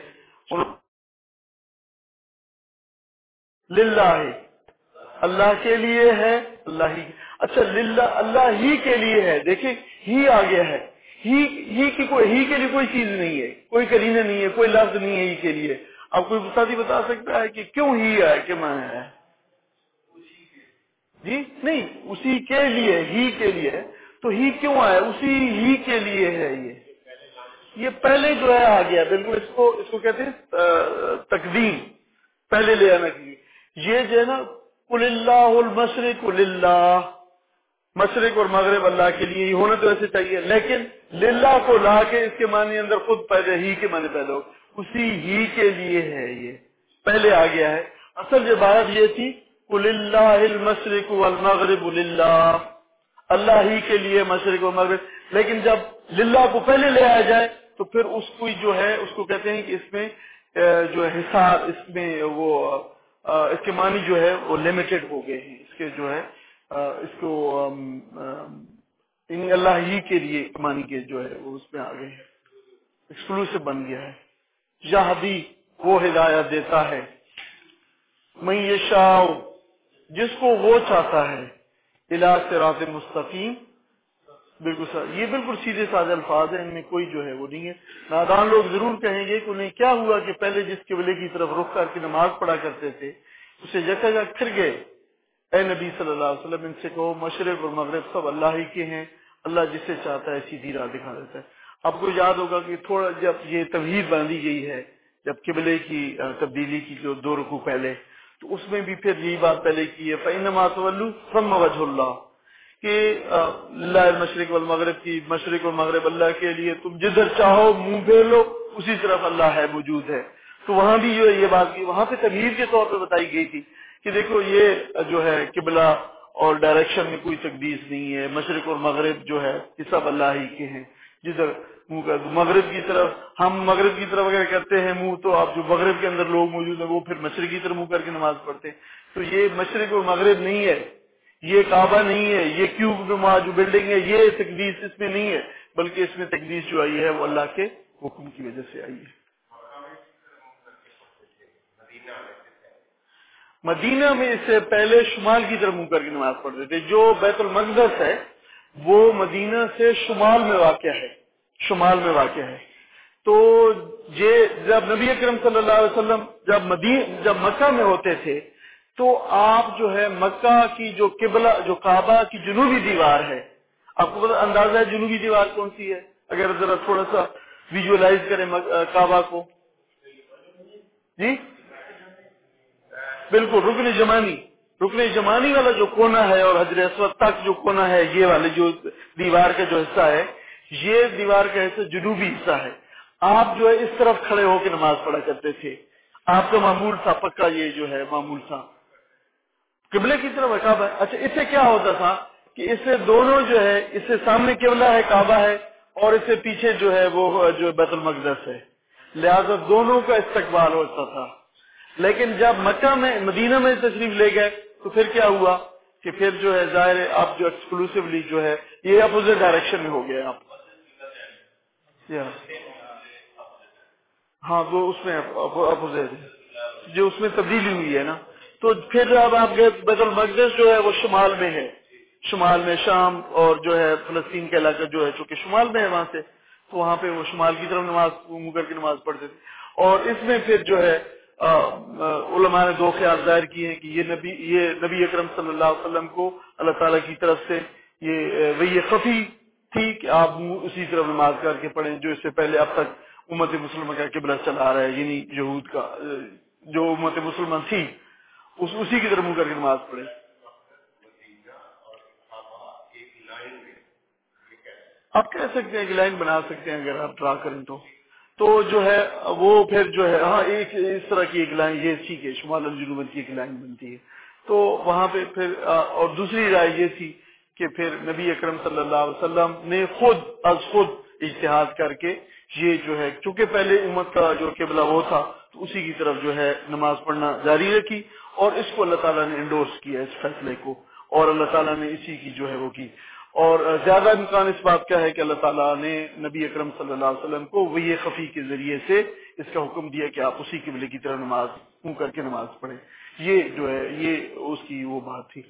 للہ ہے، اللہ کے لیے ہے، اللہ ہی، اچھا للہ اللہ ہی کے لیے ہے، دیکھیں ہی آ گیا ہے، ہی کی کوئی ہی کے لیے کوئی چیز نہیں ہے، کوئی کرینہ نہیں ہے، کوئی لفظ نہیں ہے ہی کے لیے۔ اب کوئی ساتھی بتا سکتا ہے کہ کیوں ہی ہے کہ میں ہے؟ جی نہیں، اسی کے لیے، ہی کے لیے، تو ہی کیوں آیا؟ اسی ہی کے لیے ہے یہ پہلے جو ہے آ گیا، بالکل اس کو کہتے ہیں تقدیم، پہلے لے آنا چاہیے۔ یہ جو ہے نا قل اللہ المشرق للہ، مشرق اور مغرب اللہ کے لیے ہی ہونا تو ایسے چاہیے، لیکن للہ کو لا کے اس کے معنی اندر خود پیدا، ہی کے معنی پیدا ہو، اسی ہی کے لیے ہے، یہ پہلے آ گیا ہے۔ اصل جو بات یہ تھی قل اللہ المشرق والمغرب للہ، اللہ ہی کے لیے مشرق و مغرب، لیکن جب للہ کو پہلے لے آیا جائے تو پھر اس کو جو ہے اس کو کہتے ہیں کہ اس میں جو ہے حصار، اس میں وہ اس کے معنی جو ہے وہ لمیٹڈ ہو گئے ہیں، اس کے جو ہے اس کو اللہ ہی کے لیے معنی کے جو ہے وہ اس میں آ گئے ہیں، ایکسکلوسیو بن گیا ہے۔ یہدی وہ ہدایت دیتا ہے، من یشاء جس کو وہ چاہتا ہے، الی صراط مستقیم، بالکل یہ بالکل سیدھے سادے الفاظ ہیں، ان میں کوئی جو ہے وہ نہیں ہے۔ نادان لوگ ضرور کہیں گے کہ انہیں کیا ہوا کہ پہلے جس قبلے کی طرف رخ کر کے نماز پڑھا کرتے تھے اسے یکا یک پھر گئے۔ اے نبی صلی اللہ علیہ وسلم ان سے کہو مشرق اور مغرب سب اللہ ہی کے ہیں، اللہ جسے چاہتا ہے سیدھی راہ دکھا دیتا ہے۔ آپ کو یاد ہوگا کہ تھوڑا جب یہ توحید باندھی گئی ہے، جب قبلے کی تبدیلی کی جو 2 رکوع پہلے، تو اس میں بھی پھر یہی بات پہلے کی ہے فَإِنَّمَا تُوَلُّوا ثَمَّ وَجْهُ اللَّهِ، کہ اللہ المشرق والمغرب کی، مشرق اور مغرب اللہ کے لیے، تم جدھر چاہو منہ پھیر لو اسی طرف اللہ ہے، موجود ہے۔ تو وہاں بھی جو ہے یہ بات کی، وہاں پہ تغییر کے طور پہ بتائی گئی تھی کہ دیکھو یہ جو ہے قبلہ اور ڈائریکشن میں کوئی تقدیس نہیں ہے، مشرق اور مغرب جو ہے یہ سب اللہ ہی کے ہیں، جدھر منہ کر مغرب کی طرف، ہم مغرب کی طرف اگر کرتے ہیں منہ تو آپ جو مغرب کے اندر لوگ موجود ہیں وہ پھر مشرق کی طرف منہ کر کے نماز پڑھتے ہیں، تو یہ مشرق اور مغرب نہیں ہے، یہ کعبہ نہیں ہے، یہ کیوب نما جو بلڈنگ ہے یہ تقدیس اس میں نہیں ہے، بلکہ اس میں تقدیس جو آئی ہے وہ اللہ کے حکم کی وجہ سے آئی ہے۔ مدینہ میں اس سے پہلے شمال کی طرف منہ کر کے نماز پڑھتے تھے، جو بیت المقدس ہے وہ مدینہ سے شمال میں واقع ہے، شمال میں واقع ہے۔ تو یہ جب نبی اکرم صلی اللہ علیہ وسلم جب مکہ میں ہوتے تھے تو آپ جو ہے مکہ کی جو قبلہ جو کعبہ کی جنوبی دیوار ہے، آپ کو پتہ اندازہ ہے جنوبی دیوار کون سی ہے؟ اگر ذرا تھوڑا سا ویژولائز کریں کعبہ کو، جی بالکل رکن جمانی والا جو کونا ہے اور حجر اسود تک جو کونا ہے، یہ والے جو دیوار کا جو حصہ ہے یہ دیوار کا حصہ جنوبی حصہ ہے۔ آپ جو ہے اس طرف کھڑے ہو کے نماز پڑھا کرتے تھے، آپ کا معمول تھا پکا، یہ جو ہے معمول تھا قبلے کی طرف کعبہ ہے۔ اچھا اس سے کیا ہوتا تھا کہ اس سے دونوں جو ہے، اس سے سامنے قبلہ ہے کعبہ ہے اور اس سے پیچھے جو ہے وہ جو بیت المقدس ہے، لہذا دونوں کا استقبال ہوتا تھا۔ لیکن جب مکہ میں مدینہ میں تشریف لے گئے تو پھر کیا ہوا کہ پھر جو ہے ظاہر ہے آپ جو ایکسکلوسیولی جو ہے یہ اپوزٹ ڈائریکشن میں ہو گئے آپ، ہاں وہ اس میں اپوزٹ جو اس میں تبدیلی ہوئی ہے نا، تو پھر اب آپ گئے بیت المقدس جو ہے وہ شمال میں ہے، شمال میں شام اور جو ہے فلسطین کا علاقہ جو ہے چونکہ شمال میں ہے وہاں سے، تو وہاں پہ وہ شمال کی طرف نماز منہ کر کے نماز پڑھتے تھے۔ اور اس میں پھر جو ہے علماء نے دو خیال ظاہر کیے ہیں کہ یہ نبی اکرم صلی اللہ علیہ وسلم کو اللہ تعالیٰ کی طرف سے یہ وہی خفی تھی کہ آپ اسی طرف نماز کر کے پڑھیں جو اس سے پہلے اب تک امت مسلمہ کا قبلہ چلا آ رہا ہے، یعنی یہود کا جو امت مسلمہ تھی اسی کی طرف منہ کر کے نماز پڑھیں۔ آپ کہہ سکتے ہیں کہ لائن بنا سکتے ہیں اگر آپ ڈرا کریں تو جو ہے وہ پھر جو ہے ہاں ایک اس طرح کی ایک لائن یہ تھی کہ شمال جنوب کی ایک لائن بنتی ہے، تو وہاں پہ پھر اور دوسری رائے یہ تھی کہ پھر نبی اکرم صلی اللہ علیہ وسلم نے خود اجتہاد کر کے یہ جو ہے چونکہ پہلے امت کا جو قبلہ وہ تھا تو اسی کی طرف جو ہے نماز پڑھنا جاری رکھی، اور اس کو اللہ تعالیٰ نے انڈورس کیا اس فیصلے کو، اور اللہ تعالیٰ نے اسی کی جو ہے وہ کی، اور زیادہ امکان اس بات کا ہے کہ اللہ تعالیٰ نے نبی اکرم صلی اللہ علیہ وسلم کو وحی خفی کے ذریعے سے اس کا حکم دیا کہ آپ اسی قبلے کی طرح نماز منہ کر کے نماز پڑھیں، یہ جو ہے یہ اس کی وہ بات تھی۔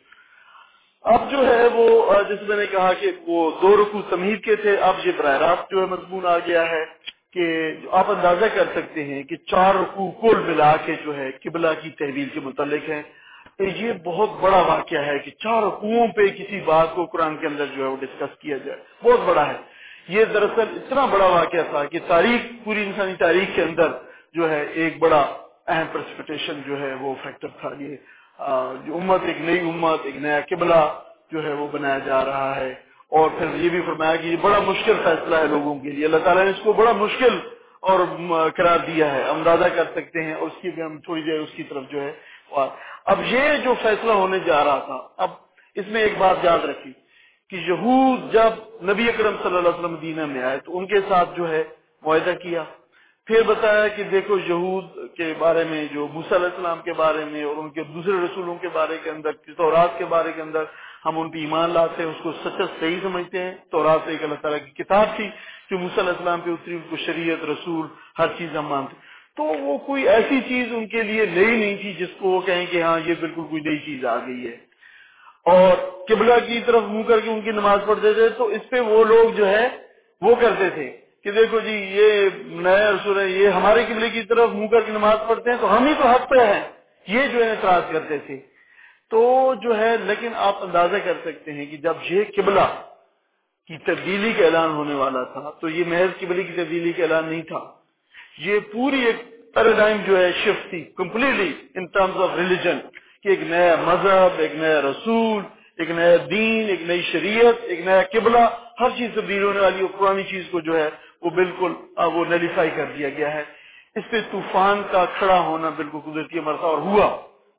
اب جو ہے وہ جیسے میں نے کہا کہ وہ دو رکوع تمہید کے تھے، اب یہ براہ راست جو ہے مضمون آ گیا ہے کہ آپ اندازہ کر سکتے ہیں کہ 4 رکوع کل ملا کے جو ہے قبلہ کی تحویل کے متعلق ہے۔ یہ بہت بڑا واقعہ ہے کہ 4 رکوعوں پہ کسی بات کو قرآن کے اندر جو ہے وہ ڈسکس کیا جائے، بہت بڑا ہے یہ، دراصل اتنا بڑا واقعہ تھا کہ پوری انسانی تاریخ کے اندر جو ہے ایک بڑا اہم پرسپیٹیشن جو ہے وہ فیکٹر تھا، یہ جو امت ایک نئی امت ایک نیا قبلہ جو ہے وہ بنایا جا رہا ہے، اور پھر یہ بھی فرمایا کہ یہ بڑا مشکل فیصلہ ہے لوگوں کے لیے، اللہ تعالیٰ نے اس کو بڑا مشکل اور قرار دیا ہے، اندازہ کر سکتے ہیں، اور اس کی بھی ہم تھوڑی دیر اس کی طرف جو ہے اب یہ جو فیصلہ ہونے جا رہا تھا، اب اس میں ایک بات یاد رکھی کہ یہود جب نبی اکرم صلی اللہ علیہ وسلم مدینہ میں آئے تو ان کے ساتھ جو ہے معاہدہ کیا، پھر بتایا کہ دیکھو یہود کے بارے میں جو موسیٰ علیہ السلام کے بارے میں اور ان کے دوسرے رسولوں کے بارے کے اندر، تورات کے بارے کے اندر ہم ان پہ ایمان لاتے ہیں، اس کو سچا صحیح سمجھتے ہیں، تورات ایک اللہ تعالیٰ کی کتاب تھی جو موسیٰ علیہ السلام پہ اتری، ان کو شریعت رسول ہر چیز ہم مانتے، تو وہ کوئی ایسی چیز ان کے لیے نئی نہیں تھی جس کو وہ کہیں کہ ہاں یہ بالکل کوئی نئی چیز آ گئی ہے، اور قبلہ کی طرف منہ کر کے ان کی نماز پڑھتے تھے، تو اس پہ وہ لوگ جو ہے وہ کرتے تھے کہ دیکھو جی یہ نیا رسول ہے، یہ ہمارے قبلے کی طرف منہ کر کے نماز پڑھتے ہیں تو ہم ہی تو حق پہ ہیں، یہ جو ہے اعتراض کرتے تھے، تو جو ہے لیکن آپ اندازہ کر سکتے ہیں کہ جب یہ قبلہ کی تبدیلی کا اعلان ہونے والا تھا تو یہ محض قبلے کی تبدیلی کا اعلان نہیں تھا، یہ پوری ایک پیراڈائم جو ہے شفٹ تھی completely in terms of religion, کہ ایک نیا مذہب، ایک نیا رسول، ایک نیا دین، ایک نئی شریعت، ایک نیا قبلہ، ہر چیز تبدیل ہونے والی، اور پرانی چیز کو جو ہے وہ بالکل وہ نلیفائی کر دیا گیا ہے۔ اس پہ طوفان کا کھڑا ہونا بالکل قدرتی امر تھا اور ہوا،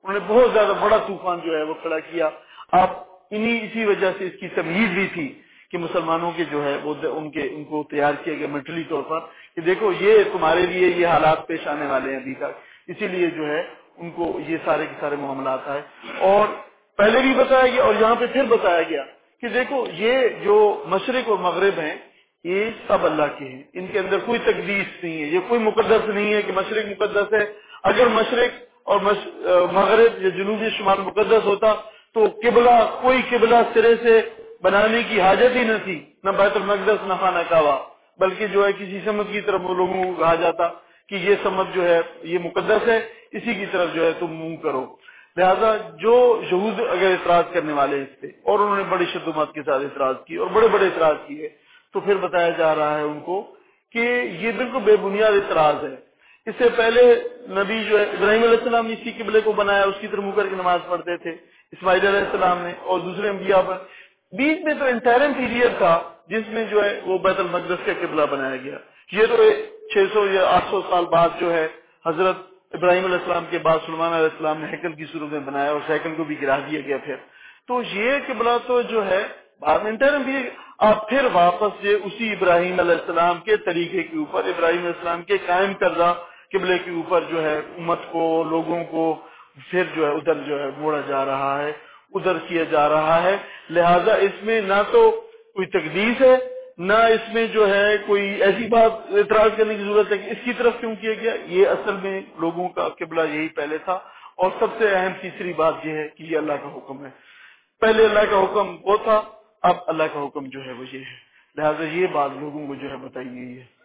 انہوں نے بہت زیادہ بڑا طوفان جو ہے وہ کھڑا کیا. آپ اسی وجہ سے اس کی تمہید بھی تھی کہ مسلمانوں کے جو ہے وہ ان کو تیار کیا گیا ملٹری طور پر کہ دیکھو یہ تمہارے لیے یہ حالات پیش آنے والے ہیں ابھی تک, اسی لیے جو ہے ان کو یہ سارے کے سارے معاملات آئے. اور پہلے بھی بتایا گیا اور یہاں پہ پھر بتایا گیا کہ دیکھو یہ جو مشرق اور مغرب ہیں یہ سب اللہ کے ہیں, ان کے اندر کوئی تقدیس نہیں ہے, یہ کوئی مقدس نہیں ہے کہ مشرق مقدس ہے. اگر مشرق اور مغرب یا جنوبی شمال مقدس ہوتا تو قبلہ کوئی قبلہ سرے سے بنانے کی حاجت ہی نہ تھی, نہ بیت المقدس نہ خانہ کعبہ, بلکہ جو ہے کسی سمت کی طرف وہ لوگوں کو کہا جاتا کہ یہ سمت جو ہے یہ مقدس ہے, اسی کی طرف جو ہے تم منہ کرو. لہذا جو یہود اگر اعتراض کرنے والے اس پہ, اور انہوں نے بڑی شدت کے ساتھ اعتراض کی اور بڑے بڑے اعتراض کیے, تو پھر بتایا جا رہا ہے ان کو کہ یہ بالکل بے بنیاد اعتراض ہے. اس سے پہلے نبی جو ہے ابراہیم علیہ السلام نے اسی قبلے کو بنایا, اس کی طرف منہ کر کے نماز پڑھتے تھے, اسماعیل علیہ السلام نے اور دوسرے انبیاء پر. بیچ میں تو انٹرم پیریڈ تھا جس میں جو ہے وہ بیت المقدس کا قبلہ بنایا گیا. یہ تو 600 یا 800 سال بعد جو ہے حضرت ابراہیم علیہ السلام کے بعد سلیمان علیہ السلام نے ہیکل کی صورت میں بنایا اور ہیکل کو بھی گرا دیا گیا. پھر تو یہ قبلہ تو جو ہے بعد میں انٹرم بھی آپ پھر واپس یہ اسی ابراہیم علیہ السلام کے طریقے کے اوپر, ابراہیم علیہ السلام کے قائم کردہ قبلے کے اوپر جو ہے امت کو, لوگوں کو پھر جو ہے ادھر جو ہے موڑا جا رہا ہے, ادھر کیا جا رہا ہے. لہذا اس میں نہ تو کوئی تقدیس ہے, نہ اس میں جو ہے کوئی ایسی بات اعتراض کرنے کی ضرورت ہے کہ اس کی طرف کیوں کیا گیا. یہ اصل میں لوگوں کا قبلہ یہی پہلے تھا. اور سب سے اہم تیسری بات یہ ہے کہ یہ اللہ کا حکم ہے. پہلے اللہ کا حکم وہ تھا, اب اللہ کا حکم جو ہے وہ یہ ہے. لہذا یہ بات لوگوں کو جو ہے بتائی گئی ہے.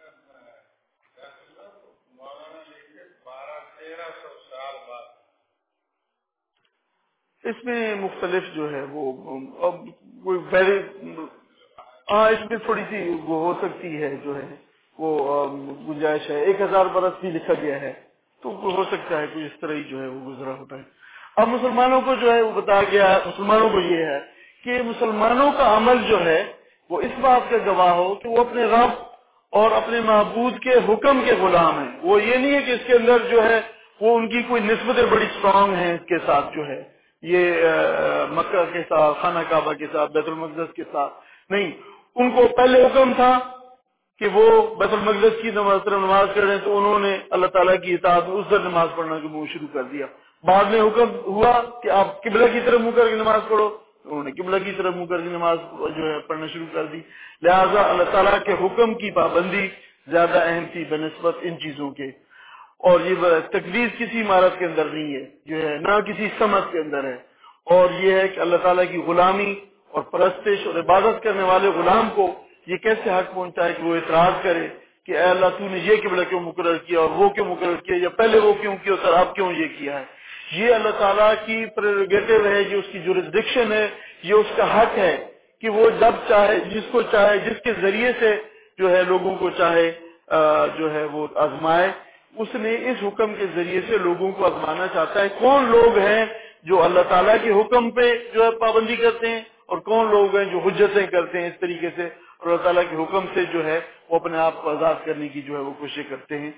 اس میں مختلف جو ہے وہ اب کوئی اس میں تھوڑی سی وہ ہو سکتی ہے جو ہے وہ گنجائش ہے. 1000 برس بھی لکھا گیا ہے تو ہو سکتا ہے کوئی اس طرح ہی جو ہے وہ گزرا ہوتا ہے. اب مسلمانوں کو جو ہے وہ بتایا گیا, مسلمانوں کو یہ ہے کہ مسلمانوں کا عمل جو ہے وہ اس بات کا گواہ ہو کہ وہ اپنے رب اور اپنے معبود کے حکم کے غلام ہیں. وہ یہ نہیں ہے کہ اس کے اندر جو ہے وہ ان کی کوئی نسبتیں بڑی اسٹرانگ ہیں اس کے ساتھ جو ہے یہ مکہ کے ساتھ, خانہ کعبہ کے ساتھ, بیت المقدس کے ساتھ نہیں. ان کو پہلے حکم تھا کہ وہ بیت المقدس کی نماز کریں تو انہوں نے اللہ تعالیٰ کی اطاعت میں اس طرح نماز پڑھنا کو شروع کر دیا. بعد میں حکم ہوا کہ آپ قبلہ کی طرف منہ کر کے نماز پڑھو, انہوں نے قبلہ کی طرف منہ کر کے نماز جو ہے پڑھنا شروع کر دی. لہذا اللہ تعالیٰ کے حکم کی پابندی زیادہ اہم تھی بنسبت ان چیزوں کے. اور یہ تقدیس کسی عمارت کے اندر نہیں ہے جو ہے, نہ کسی سمت کے اندر ہے. اور یہ ہے کہ اللہ تعالیٰ کی غلامی اور پرستش اور عبادت کرنے والے غلام کو یہ کیسے حق پہنچتا ہے کہ وہ اعتراض کرے کہ اے اللہ تو نے یہ قبلہ کیوں مقرر کیا اور وہ کیوں مقرر کیا, یا پہلے وہ کیوں کیا اور اب کیوں یہ کیا ہے. یہ اللہ تعالیٰ کی پریروگیٹو ہے, یہ اس کی جورسڈکشن ہے, یہ اس کا حق ہے کہ وہ جب چاہے, جس کو چاہے, جس کے ذریعے سے جو ہے لوگوں کو چاہے جو ہے وہ آزمائے. اس نے اس حکم کے ذریعے سے لوگوں کو آزمانا چاہتا ہے. کون لوگ ہیں جو اللہ تعالیٰ کے حکم پہ جو ہے پابندی کرتے ہیں, اور کون لوگ ہیں جو حجتیں کرتے ہیں اس طریقے سے, اور اللہ تعالیٰ کے حکم سے جو ہے وہ اپنے آپ کو آزاد کرنے کی جو ہے وہ کوشش کرتے ہیں.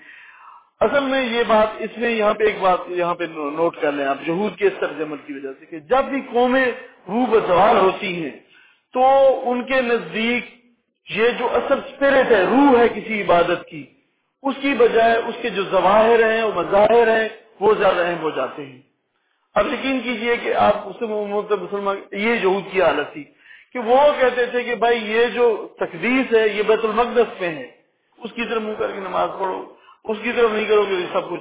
اصل میں یہ بات, اس میں یہاں پہ ایک بات یہاں پہ نوٹ کر لیں آپ یہود کے اس طرز عمل کی وجہ سے, کہ جب بھی قومیں روح بزوال ہوتی ہیں تو ان کے نزدیک یہ جو اصل اسپرٹ ہے, روح ہے کسی عبادت کی, اس کی بجائے اس کے جو ظواہر ہیں اور مظاہر ہیں وہ زیادہ اہم ہو جاتے ہیں. اب یقین کیجئے کہ آپ مسلمان, یہ یہود کی حالت تھی کہ وہ کہتے تھے کہ بھائی یہ جو تقدیس ہے یہ بیت المقدس میں ہے, اس کی طرف منہ کر کے نماز پڑھو, اس کی طرف نہیں کرو گے سب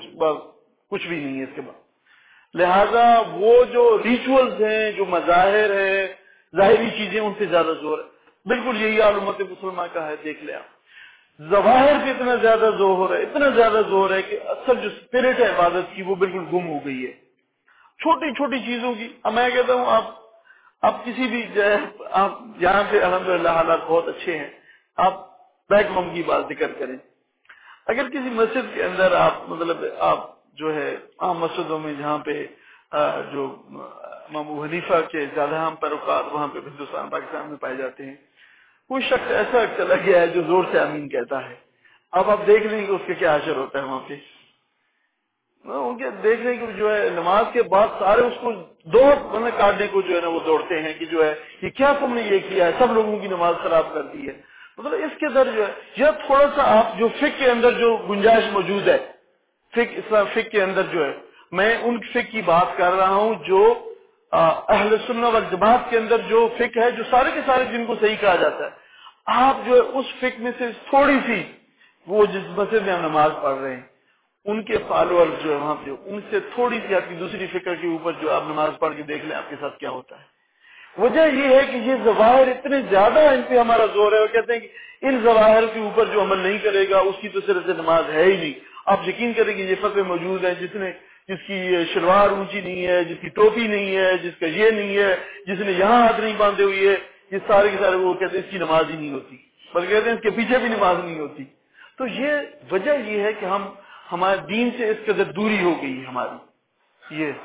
کچھ بھی نہیں ہے اس کے بعد. لہذا وہ جو ریچولز ہیں, جو مظاہر ہیں, ظاہری چیزیں, ان سے زیادہ زور ہے. بالکل یہی حال امت مسلمہ کا ہے. دیکھ لیں آپ, ظواہر پہ اتنا زیادہ زور ہے, اتنا زیادہ زور ہے کہ اصل جو اسپرٹ ہے عبادت کی وہ بالکل گم ہو گئی ہے چھوٹی چھوٹی چیزوں کی. اب میں کہتا ہوں آپ کسی بھی آپ یہاں پہ الحمدللہ حالات بہت اچھے ہیں, آپ بیک ہوم کی بات ذکر کریں, اگر کسی مسجد کے اندر آپ جو ہے عام مسجدوں میں جہاں پہ جو امام ابو حنیفہ کے زیادہ عام پیروکار وہاں پہ ہندوستان پاکستان میں پائے جاتے ہیں, کوئی شخص ایسا چلا گیا ہے جو زور سے آمین کہتا ہے, اب آپ دیکھ لیں کہ اس کے کیا اثر ہوتا ہے وہاں پہ. ان کے دیکھنے کو جو ہے نماز کے بعد سارے اس کو دوڑ مطلب کاٹنے کو جو ہے نا وہ دوڑتے ہیں کہ جو ہے یہ کیا تم نے یہ کیا ہے، سب لوگوں کی نماز خراب کر دی ہے. مطلب اس کے اندر جو ہے یہ تھوڑا سا آپ جو فقہ کے اندر جو گنجائش موجود ہے، فقہ اسلام فقہ کے اندر جو ہے، میں ان فقہ کی بات کر رہا ہوں جو اہل سنہ والجماعت کے اندر جو فقہ ہے، جو سارے کے سارے جن کو صحیح کہا جاتا ہے. آپ جو ہے اس فقہ میں سے تھوڑی سی وہ جس مسجد میں ہم نماز پڑھ رہے ہیں ان کے فالوور جو ہے وہاں پہ ان سے تھوڑی سی آپ کی دوسری فکر کے اوپر جو آپ نماز پڑھ کے دیکھ لیں آپ کے ساتھ کیا ہوتا ہے. وجہ یہ ہے کہ یہ ظواہر اتنے زیادہ ان پہ ہمارا زور ہے، وہ کہتے ہیں کہ ان ظواہر کے اوپر جو عمل نہیں کرے گا اس کی تو صرف سے نماز ہے ہی نہیں. آپ یقین کریں کہ یہ فتوے موجود ہیں جس کی شلوار اونچی نہیں ہے، جس کی ٹوپی نہیں ہے، جس کا یہ نہیں ہے، جس نے یہاں ہاتھ نہیں باندھے ہوئی ہے، یہ سارے کے سارے وہ کہتے ہیں اس کی نماز ہی نہیں ہوتی، بلکہ کہتے ہیں اس کے پیچھے بھی نماز نہیں ہوتی. تو یہ وجہ یہ ہے کہ ہمارے دین سے اس قدر دوری ہو گئی ہماری. یہ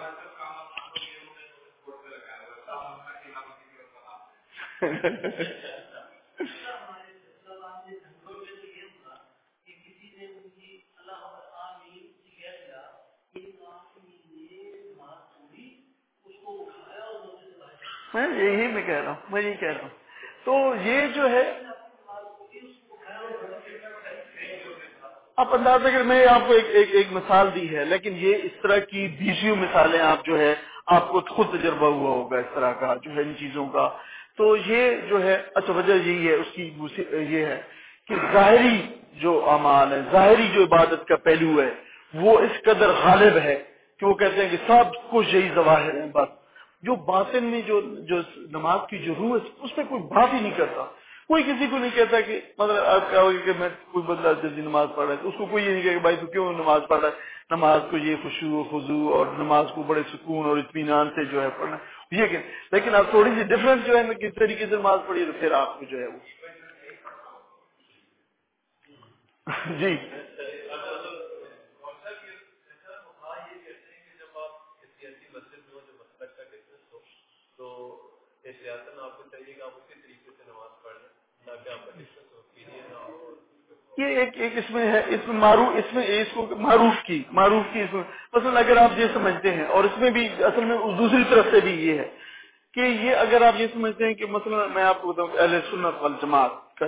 میں کہہ رہا ہوں، میں یہی کہہ رہا ہوں. تو یہ جو ہے آپ اندازہ کر میں آپ کو ایک مثال دی ہے، لیکن یہ اس طرح کی بیسیوں مثالیں آپ جو ہے آپ کو خود تجربہ ہوا ہوگا اس طرح کا جو ہے ان چیزوں کا. تو یہ جو ہے اچھا وجہ یہی ہے اس کی یہ ہے کہ ظاہری جو اعمال ہے، ظاہری جو عبادت کا پہلو ہے وہ اس قدر غالب ہے کہ وہ کہتے ہیں کہ سب کچھ یہی ظواہر ہیں. بس جو باطن میں جو نماز کی جو روح ہے اس پہ کوئی بات ہی نہیں کرتا. کوئی کسی کو نہیں کہتا کہ مطلب آپ کیا ہوگی کہ میں کوئی بندہ جلدی نماز پڑھ رہا ہے تو اس کو کوئی یہ نہیں کہے کہ بھائی تو کیوں نماز پڑھ رہا ہے، نماز کو یہ خشوع و خضوع اور نماز کو بڑے سکون اور اطمینان سے جو ہے پڑھنا یہ کہ. لیکن آپ تھوڑی سی ڈفرنس جو ہے کس طریقے سے نماز پڑھیے تو پھر آپ کو جو ہے وہ جی یہ ایک اس میں ہے، اس میں معروف، اس میں اس کو معروف کی اس میں مثلا اگر آپ یہ سمجھتے ہیں اور اس میں بھی اصل میں دوسری طرف سے بھی یہ ہے کہ یہ اگر آپ یہ سمجھتے ہیں کہ مثلا میں آپ کو بتاؤں کہ اہل سنت والجماعت کا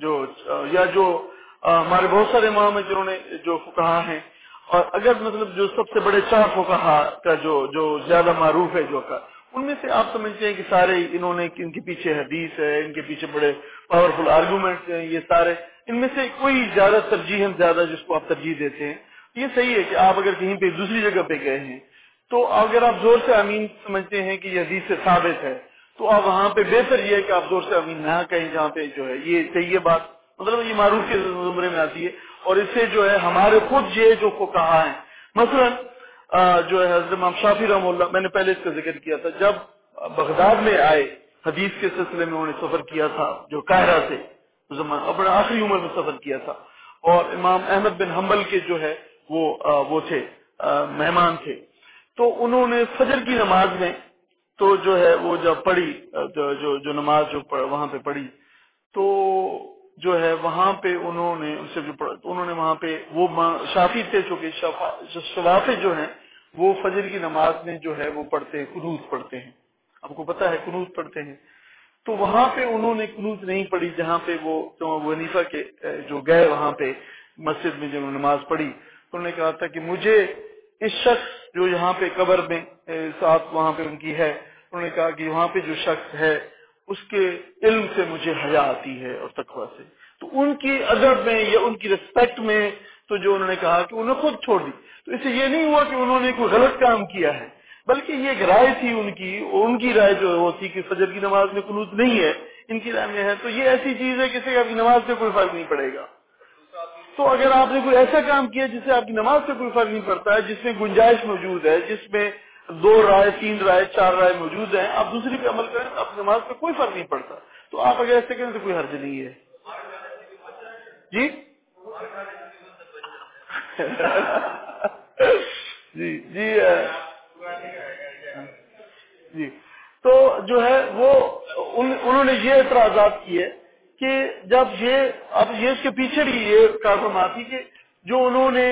جو ہمارے بہت سارے امام ہیں جنہوں نے جو فقہا ہیں اور اگر مطلب جو سب سے بڑے چار فقہا کا جو زیادہ معروف ہے جو کا ان میں سے آپ سمجھتے ہیں کہ سارے انہوں نے ان کے پیچھے حدیث ہے، ان کے پیچھے بڑے پاورفل آرگومنٹس ہیں، یہ سارے ان میں سے کوئی زیادہ ترجیح زیادہ جس کو آپ ترجیح دیتے ہیں یہ صحیح ہے کہ آپ اگر کہیں پہ دوسری جگہ پہ گئے ہیں تو اگر آپ زور سے امین سمجھتے ہیں کہ یہ حدیث سے ثابت ہے تو آپ وہاں پہ بہتر یہ ہے کہ آپ زور سے امین نہ کہیں جہاں پہ جو ہے یہ صحیح ہے بات، مطلب یہ معروف کے زمرے میں آتی ہے. اور اس سے جو ہے ہمارے خود یہ جو فقہا ہیں مثلا جو ہے حضرت امام شافعی رحمہ اللہ، میں نے پہلے اس کا ذکر کیا تھا، جب بغداد میں آئے حدیث کے سلسلے میں انہوں نے سفر کیا تھا جو قاہرہ سے اپنے آخری عمر میں سفر کیا تھا اور امام احمد بن حنبل کے جو ہے وہ تھے مہمان تھے. تو انہوں نے فجر کی نماز میں تو جو ہے وہ جب پڑھی جو نماز وہاں پہ پڑھی تو جو ہے وہاں پہ انہوں نے ان سے جو پڑھا تو انہوں نے وہاں پہ وہ شافی تھے چونکہ شوافی جو ہیں وہ فجر کی نماز میں جو ہے وہ پڑھتے ہیں، قنوت پڑھتے ہیں. آپ کو پتا ہے قنوت پڑھتے ہیں. تو وہاں پہ انہوں نے قنوت نہیں پڑھی جہاں پہ وہ ابو حنیفہ کے جو گئے وہاں پہ مسجد میں جنہوں نے نماز پڑھی انہوں نے کہا تھا کہ مجھے اس شخص جو یہاں پہ قبر میں ساتھ وہاں پہ ان کی ہے انہوں نے کہا کہ وہاں پہ جو شخص ہے اس کے علم سے مجھے حیا آتی ہے اور تقوی سے. تو ان کی ادب میں یا ان کی ریسپیکٹ میں تو جو انہوں نے کہا کہ انہوں نے خود چھوڑ دی. تو اس سے یہ نہیں ہوا کہ انہوں نے کوئی غلط کام کیا ہے بلکہ یہ ایک رائے تھی ان کی رائے جو وہ تھی کہ فجر کی نماز میں قنوت نہیں ہے، ان کی رائے میں ہے. تو یہ ایسی چیز ہے کہ اس سے آپ کی نماز سے کوئی فرق نہیں پڑے گا. تو اگر آپ نے کوئی ایسا کام کیا جس سے آپ کی نماز سے کوئی فرق نہیں پڑتا ہے، جس میں گنجائش موجود ہے، جس میں 2 رائے 3 رائے 4 رائے موجود ہیں، آپ دوسری پہ عمل کریں تو آپ کی نماز پہ کوئی فرق نہیں پڑتا. تو آپ اگر ایسے کریں تو کوئی حرج نہیں ہے. جی جی جی تو جو ہے وہ انہوں نے یہ اعتراضات کیے کہ جب یہ اب یہ اس کے پیچھے بھی یہ کارنام آتی کہ جو انہوں نے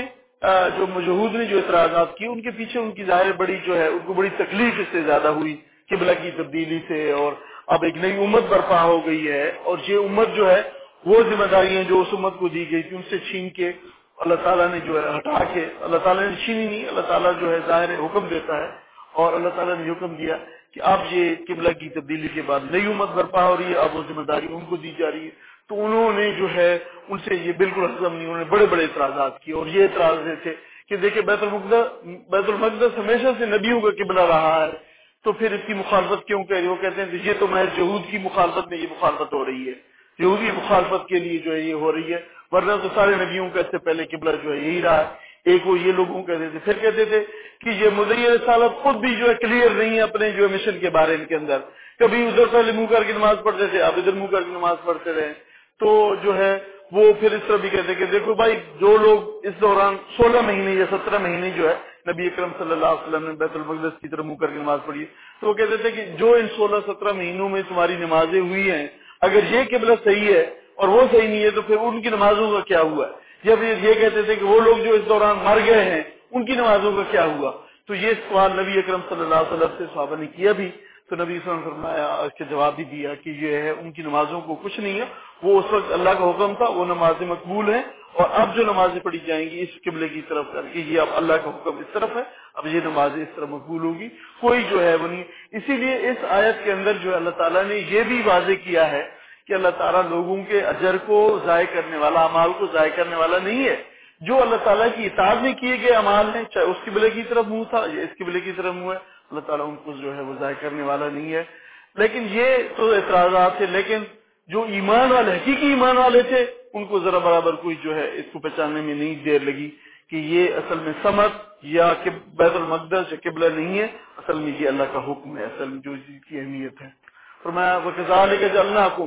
جو یہود نے جو اعتراضات کی ان کے پیچھے ان کی ظاہر بڑی جو ہے ان کو بڑی تکلیف اس سے زیادہ ہوئی قبلہ کی تبدیلی سے، اور اب ایک نئی امت برپا ہو گئی ہے، اور یہ امت جو ہے وہ ذمہ داریاں جو اس امت کو دی گئی تھی ان سے چھین کے اللہ تعالیٰ نے جو ہے ہٹا کے، اللہ تعالیٰ نے چھینی نہیں، اللہ تعالیٰ جو ہے ظاہر حکم دیتا ہے، اور اللہ تعالیٰ نے حکم دیا کہ اب یہ قبلہ کی تبدیلی کے بعد نئی امت برپا ہو رہی ہے، اب وہ ذمہ داری ان کو دی جا رہی ہے، تو انہوں نے جو ہے ان سے یہ بالکل ہضم نہیں، انہوں نے بڑے بڑے اعتراضات کیے، اور یہ اعتراض یہ تھے کہ دیکھیں بیت المقدس ہمیشہ سے نبیوں کا قبلہ رہا ہے، تو پھر اس کی مخالفت کیوں کہہ رہی؟ وہ کہتے ہیں کہ یہ تو محض یہود کی مخالفت میں یہ مخالفت ہو رہی ہے، یہودی مخالفت کے لیے جو ہے یہ ہو رہی ہے، ورنہ تو سارے نبیوں کا اس سے پہلے قبلہ جو ہے یہی رہا ہے۔ ایک وہ یہ لوگوں کہتے تھے، پھر کہتے تھے کہ یہ مدعی رسالت خود بھی جو ہے کلیئر نہیں ہے اپنے جو مشن کے بارے کے اندر، کبھی ادھر پہلے منہ کر کے نماز پڑھتے تھے، اب ادھر منہ کر کے نماز پڑھتے رہے، تو جو ہے وہ پھر اس طرح بھی کہتے ہیں کہ دیکھو بھائی جو لوگ اس دوران 16 مہینے یا 17 مہینے جو ہے نبی اکرم صلی اللہ علیہ وسلم نے بیت المقدس کی طرف منہ کر کے نماز پڑھی ہے، تو وہ کہتے تھے کہ جو ان 16-17 مہینوں میں تمہاری نمازیں ہوئی ہیں، اگر یہ قبلہ صحیح ہے اور وہ صحیح نہیں ہے تو پھر ان کی نمازوں کا کیا ہوا؟ جب یہ کہتے تھے کہ وہ لوگ جو اس دوران مر گئے ہیں ان کی نمازوں کا کیا ہوا؟ تو یہ سوال نبی اکرم صلی اللہ علیہ وسلم سے صحابہ نے کیا بھی، تو نبی صلی اللہ علیہ وسلم نے فرمایا، اس کے جواب بھی دیا کہ یہ ہے ان کی نمازوں کو کچھ نہیں ہے، وہ اس وقت اللہ کا حکم تھا، وہ نمازیں مقبول ہیں، اور اب جو نمازیں پڑھی جائیں گی اس قبلے کی طرف کر کے، یہ اب اللہ کا حکم اس طرف ہے، اب یہ نمازیں اس طرف مقبول ہوگی، کوئی جو ہے وہ نہیں۔ اسی لیے اس آیت کے اندر جو ہے اللہ تعالیٰ نے یہ بھی واضح کیا ہے کہ اللہ تعالیٰ لوگوں کے اجر کو ضائع کرنے والا، اعمال کو ضائع کرنے والا نہیں ہے۔ جو اللہ تعالیٰ کی اطاعت میں کیے گئے اعمال ہیں، چاہے اس قبلے کی طرف منہ تھا یا اس قبلے کی طرف منہ ہے، اللہ تعالیٰ ان کو جو ہے وہ ضائع کرنے والا نہیں ہے۔ لیکن یہ تو اعتراضات تھے، لیکن جو ایمان والے، حقیقی ایمان والے تھے، ان کو ذرا برابر کوئی جو ہے اس کو پہچاننے میں نہیں دیر لگی کہ یہ اصل میں سمت یا بیت المقدس یا قبلہ نہیں ہے، اصل میں یہ اللہ کا حکم ہے، اصل میں جو چیز کی اہمیت ہے۔ فرمایا وَكَذَلِكَ جَعَلْنَاكُمْ،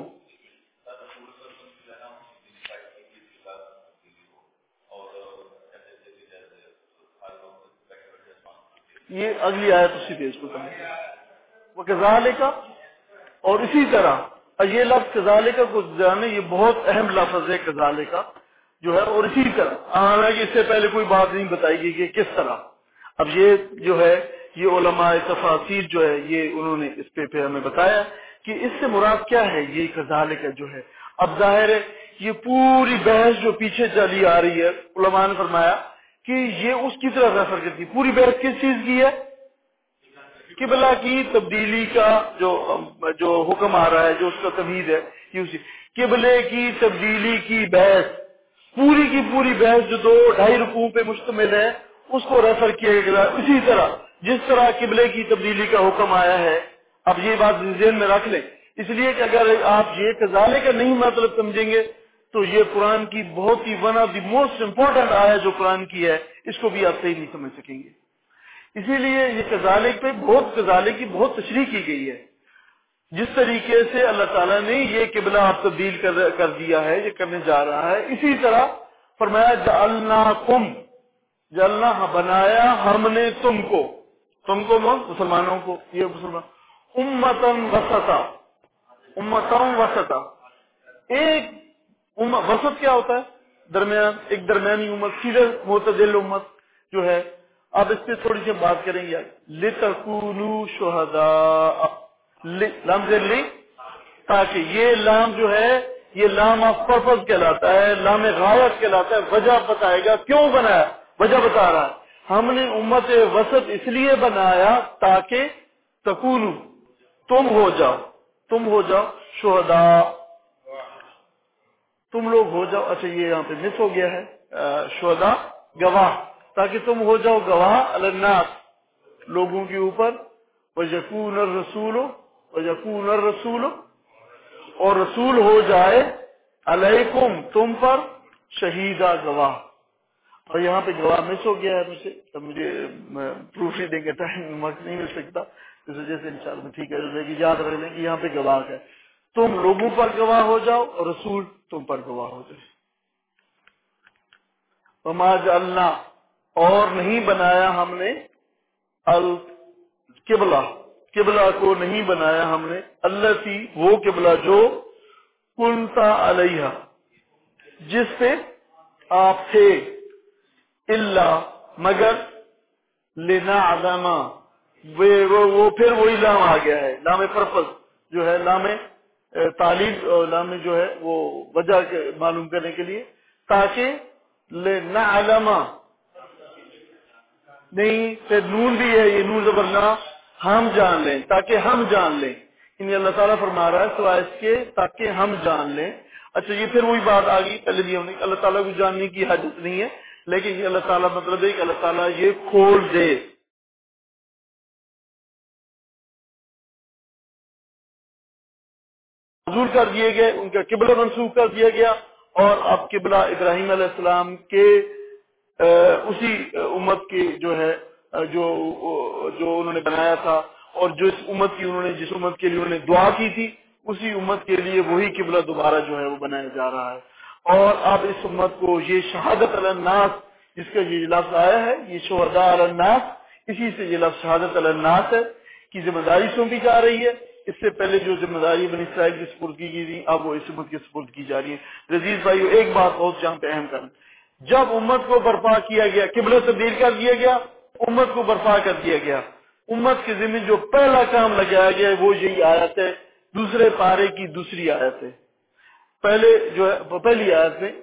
یہ اگلی آیت اسی پہ اس کو کہیں وہ کذالک، اور اسی طرح، اور یہ لفظ کذالک کو جانے یہ بہت اہم لفظ ہے کذالک جو ہے، اور اسی طرح، حالانکہ اس سے پہلے کوئی بات نہیں بتائی گئی کہ کس طرح۔ اب یہ جو ہے یہ علماء تفاسیر جو ہے یہ انہوں نے اس پہ ہمیں بتایا کہ اس سے مراد کیا ہے، یہ کذالک جو ہے۔ اب ظاہر ہے یہ پوری بحث جو پیچھے چلی آ رہی ہے، علماء نے فرمایا کہ یہ اس کی طرف ریفر کرتی ہے۔ پوری بحث کس چیز کی ہے؟ قبلہ کی تبدیلی کا جو حکم آ رہا ہے، جو اس کا تمہید ہے، یہ اسی قبلے کی تبدیلی کی بحث، پوری کی پوری بحث جو 2-2.5 رکوع پہ مشتمل ہے، اس کو ریفر کیا گیا۔ اسی طرح جس طرح قبلے کی تبدیلی کا حکم آیا ہے، اب یہ بات ذہن میں رکھ لیں، اس لیے کہ اگر آپ یہ کذالک کا نہیں مطلب سمجھیں گے تو یہ قرآن کی بہت ہی one of the most important آیا جو قرآن کی ہے، اس کو بھی آپ صحیح نہیں سمجھ سکیں گے۔ اسی لیے یہ کذالک پہ کذالک کی بہت تشریح کی گئی ہے، جس طریقے سے اللہ تعالیٰ نے یہ قبلہ آپ تبدیل کر دیا ہے، یہ کرنے جا رہا ہے، اسی طرح فرمایا جعلناکم، جعلنا بنایا ہم نے تم کو مسلمانوں کو، یہ مسلمان امتن وسطا، امتن وسطا، ایک وسط کیا ہوتا ہے؟ درمیان، ایک درمیانی امت، سیدھے معتدل امت جو ہے۔ اب اس پہ تھوڑی سی بات کریں گے۔ لِتَكُونُوا شُهَدَاءَ، لام سے لی، تاکہ یہ لام جو ہے یہ لام آف پرپز کہلاتا ہے، لام غایت کہلاتا ہے، وجہ بتائے گا کیوں بنایا، وجہ بتا رہا ہے۔ ہم نے امت وسط اس لیے بنایا تاکہ تکونو، تم ہو جاؤ شہداء، تم لوگ ہو جاؤ، اچھا یہ یہاں پہ مس ہو گیا ہے، شہداء گواہ، تاکہ تم ہو جاؤ گواہ علی الناس، لوگوں کے اوپر، وَيَكُونَ الرَّسُولُ، اور رسول ہو جائے علیکم، تم پر، شہیدہ گواہ۔ اور یہاں پہ گواہ مس ہو گیا ہے، مجھے پروف ریڈنگ کا ٹائم وقت نہیں مل سکتا، اس وجہ سے انشاءاللہ میں ٹھیک ہے، لیکن یاد رکھ لیں کہ یہاں پہ گواہ ہے، تم لوگوں پر گواہ ہو جاؤ اور رسول تم پر گواہ ہو جائے۔ وما جعلنا، اور نہیں بنایا ہم نے القبلہ، قبلہ کو نہیں بنایا ہم نے، التی، وہ قبلہ جو کنتا علیہا، جس پہ آپ تھے، الا مگر لنعلم، وہ پھر وہی لام آ گیا ہے، لام پرپز جو ہے، لام تعلیم اور لام جو ہے وہ وجہ معلوم کرنے کے لیے، تاکہ لنعلم نہیں، پھر نون بھی ہے، یہ نون زبرنا، ہم جان لیں، تاکہ ہم جان لیں، یعنی اللہ تعالیٰ فرما رہا ہے سوائے اس کے تاکہ ہم جان لیں۔ اچھا یہ پھر وہی بات آ گئی پہلے بھی ہم نے، اللہ تعالیٰ کو جاننے کی حاجت نہیں ہے، لیکن یہ اللہ تعالیٰ مطلب ہے کہ اللہ تعالیٰ یہ کھول دے، منظور کر دیے گئے، ان کا قبلہ منسوخ کر دیا گیا، اور اب قبلہ ابراہیم علیہ السلام کے اسی امت کی جو ہے جو انہوں نے بنایا تھا، اور جو اس امت کی انہوں نے، جس امت کے لیے انہوں نے دعا کی تھی، اسی امت کے لیے وہی قبلہ دوبارہ جو ہے وہ بنایا جا رہا ہے۔ اور اب اس امت کو یہ شہادت علی الناس، جس کا یہ لفظ آیا ہے، یہ شہداء علی الناس، اسی سے یہ لفظ شہادت علی الناس ہے کی ذمہ داری سونپی جا رہی ہے۔ اس سے پہلے جو ذمہ داری بنی اسرائیل کی سپرد کی گئی تھی، اب وہ اس امت کی سپرد کی جا رہی ہے۔ عزیز بھائیو، ایک بات بہت جہاں پہ اہم کریں، جب امت کو برپا کیا گیا، قبلہ تبدیل کر دیا گیا، امت کو برپا کر دیا گیا، امت کے ذمہ جو پہلا کام لگایا گیا ہے وہ یہی آیت ہے، دوسرے پارے کی دوسری آیت ہے۔ پہلے جو ہے پہلی آیت میں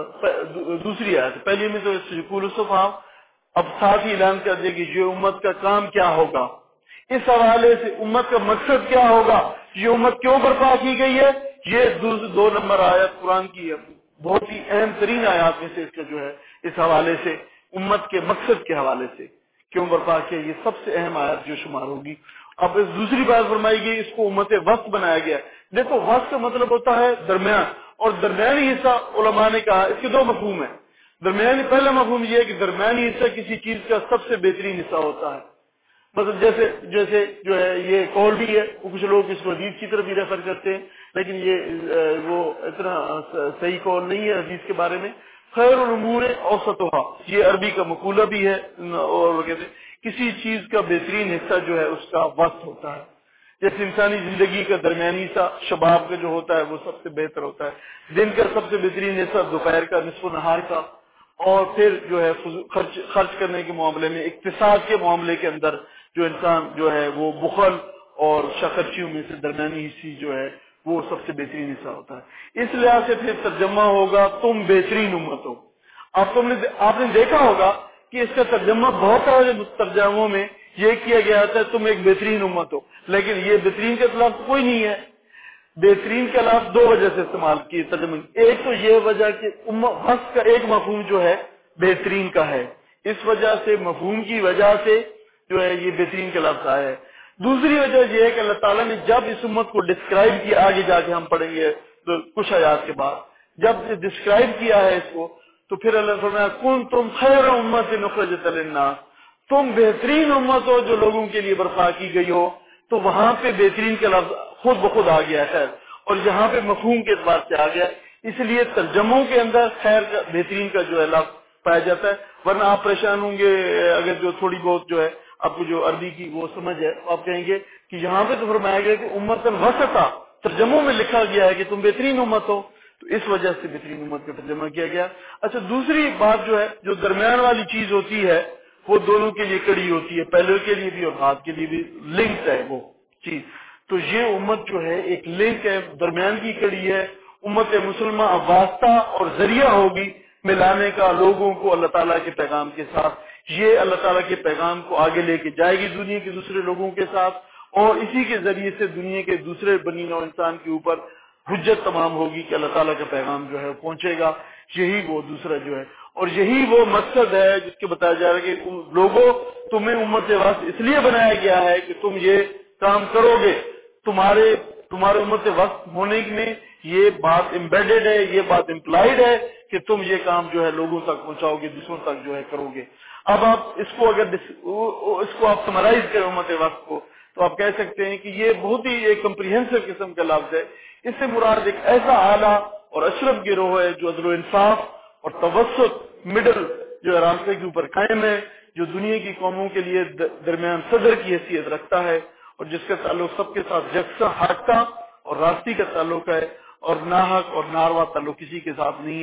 دوسری آیت ہے، پہلی میں تو یقول الصفحہ، اب ساتھ ہی اعلان کر دیا کہ یہ امت کا کام کیا ہوگا، اس حوالے سے امت کا مقصد کیا ہوگا، یہ امت کیوں برپا کی گئی ہے، یہ 2 نمبر آیت قرآن کی ہے، بہت ہی اہم ترین آیات میں سے اس کا جو ہے، اس حوالے سے امت کے مقصد کے حوالے سے کیوں برپا کیا، یہ سب سے اہم آیت جو شمار ہوگی۔ اب اس دوسری بات فرمائی گئی، اس کو امت وسط بنایا گیا۔ دیکھو وسط کا مطلب ہوتا ہے درمیان، اور درمیانی حصہ علماء نے کہا اس کے 2 مفہوم ہیں۔ درمیانی، پہلا مفہوم یہ ہے کہ درمیانی حصہ کسی چیز کا سب سے بہترین حصہ ہوتا ہے، مطلب جیسے جو ہے یہ قول بھی ہے، کچھ لوگ اس کو حدیث کی طرف بھی ریفر کرتے ہیں، لیکن یہ وہ اتنا صحیح قول نہیں ہے حدیث کے بارے میں۔ خیر الامور اوسطها، یہ عربی کا مقولہ بھی ہے، اور وہ کہتے ہیں کسی چیز کا بہترین حصہ جو ہے اس کا وسط ہوتا ہے۔ جیسے انسانی زندگی کا درمیانی حصہ شباب کا جو ہوتا ہے وہ سب سے بہتر ہوتا ہے، دن کا سب سے بہترین حصہ دوپہر کا، نصف نہار کا، اور پھر جو ہے خرچ کرنے کے معاملے میں، اقتصاد کے معاملے کے اندر جو انسان جو ہے وہ بخل اور شخرچیوں میں سے درمیانی حصہ جو ہے وہ سب سے بہترین حصہ ہوتا ہے۔ اس لحاظ سے پھر ترجمہ ہوگا تم بہترین امت ہو۔ آپ نے دیکھا ہوگا کہ اس کا ترجمہ بہت سارے ترجموں میں یہ کیا گیا تھا تم ایک بہترین امت ہو، لیکن یہ بہترین کے خلاف کوئی نہیں ہے۔ بہترین کے لفظ 2 وجہ سے استعمال کیے ترجمے، ایک تو یہ وجہ کہ وصف کا ایک مفہوم جو ہے بہترین کا ہے، اس وجہ سے مفہوم کی وجہ سے جو ہے یہ بہترین کا لفظ آیا ہے۔ دوسری وجہ یہ ہے کہ اللہ تعالیٰ نے جب اس امت کو ڈسکرائب کیا، آگے جا کے ہم پڑھیں گے تو کچھ آیات کے بعد جب ڈسکرائب کیا ہے اس کو، تو پھر اللہ نے فرمایا کن تم خیر امت اخرجت للناس، تم بہترین امت ہو جو لوگوں کے لیے برپا کی گئی ہو، تو وہاں پہ بہترین کا لفظ خود بخود آ گیا خیر، اور یہاں پہ مفہوم کے اعتبار سے آ گیا، اس لیے ترجموں کے اندر خیر کا بہترین کا جو ہے لفظ پایا جاتا ہے۔ ورنہ آپ پریشان ہوں گے اگر جو تھوڑی بہت جو ہے آپ کو جو عربی کی وہ سمجھ ہے، آپ کہیں گے کہ یہاں پہ تو فرمایا گیا کہ امت الوسطہ، ترجموں میں لکھا گیا ہے کہ تم بہترین امت ہو، تو اس وجہ سے بہترین امت کا ترجمہ کیا گیا۔ اچھا دوسری بات جو ہے، جو درمیان والی چیز ہوتی ہے وہ دونوں کے لیے کڑی ہوتی ہے، پہلے کے لیے بھی اور بعد کے لیے بھی، لنک ہے وہ چیز، تو یہ امت جو ہے ایک لنک ہے، درمیان کی کڑی ہے، امت مسلمہ واسطہ اور ذریعہ ہوگی ملانے کا لوگوں کو اللہ تعالیٰ کے پیغام کے ساتھ، یہ اللہ تعالیٰ کے پیغام کو آگے لے کے جائے گی دنیا کے دوسرے لوگوں کے ساتھ، اور اسی کے ذریعے سے دنیا کے دوسرے بنی نوع انسان کے اوپر حجت تمام ہوگی کہ اللہ تعالیٰ کا پیغام جو ہے پہنچے گا، یہی وہ دوسرا جو ہے، اور یہی وہ مقصد ہے جس کے بتایا جا رہا ہے کہ لوگوں تمہیں امت وسط اس لیے بنایا گیا ہے کہ تم یہ کام کرو گے، تمہارے امت وسط ہونے میں یہ بات امبیڈڈ ہے، یہ بات امپلائڈ ہے کہ تم یہ کام جو ہے لوگوں تک پہنچاؤ گے، دوسروں تک جو ہے کرو گے۔ اب آپ اس کو اگر اس کو آپ سمرائز کریں امت وسط کو، تو آپ کہہ سکتے ہیں کہ یہ بہت ہی ایک کمپریہنسو قسم کا لفظ ہے، اس سے مراد ایک ایسا اعلیٰ اور اشرف گروہ ہے جو عدل و انصاف اور توسط مڈل جو ہے راستے کے اوپر قائم ہے، جو دنیا کی قوموں کے لیے درمیان صدر کی حیثیت رکھتا ہے، اور جس کا تعلق سب کے ساتھ یکساں حق کا اور راستی کا تعلق ہے، اور ناحق اور ناروا تعلق کسی کے ساتھ نہیں ہے۔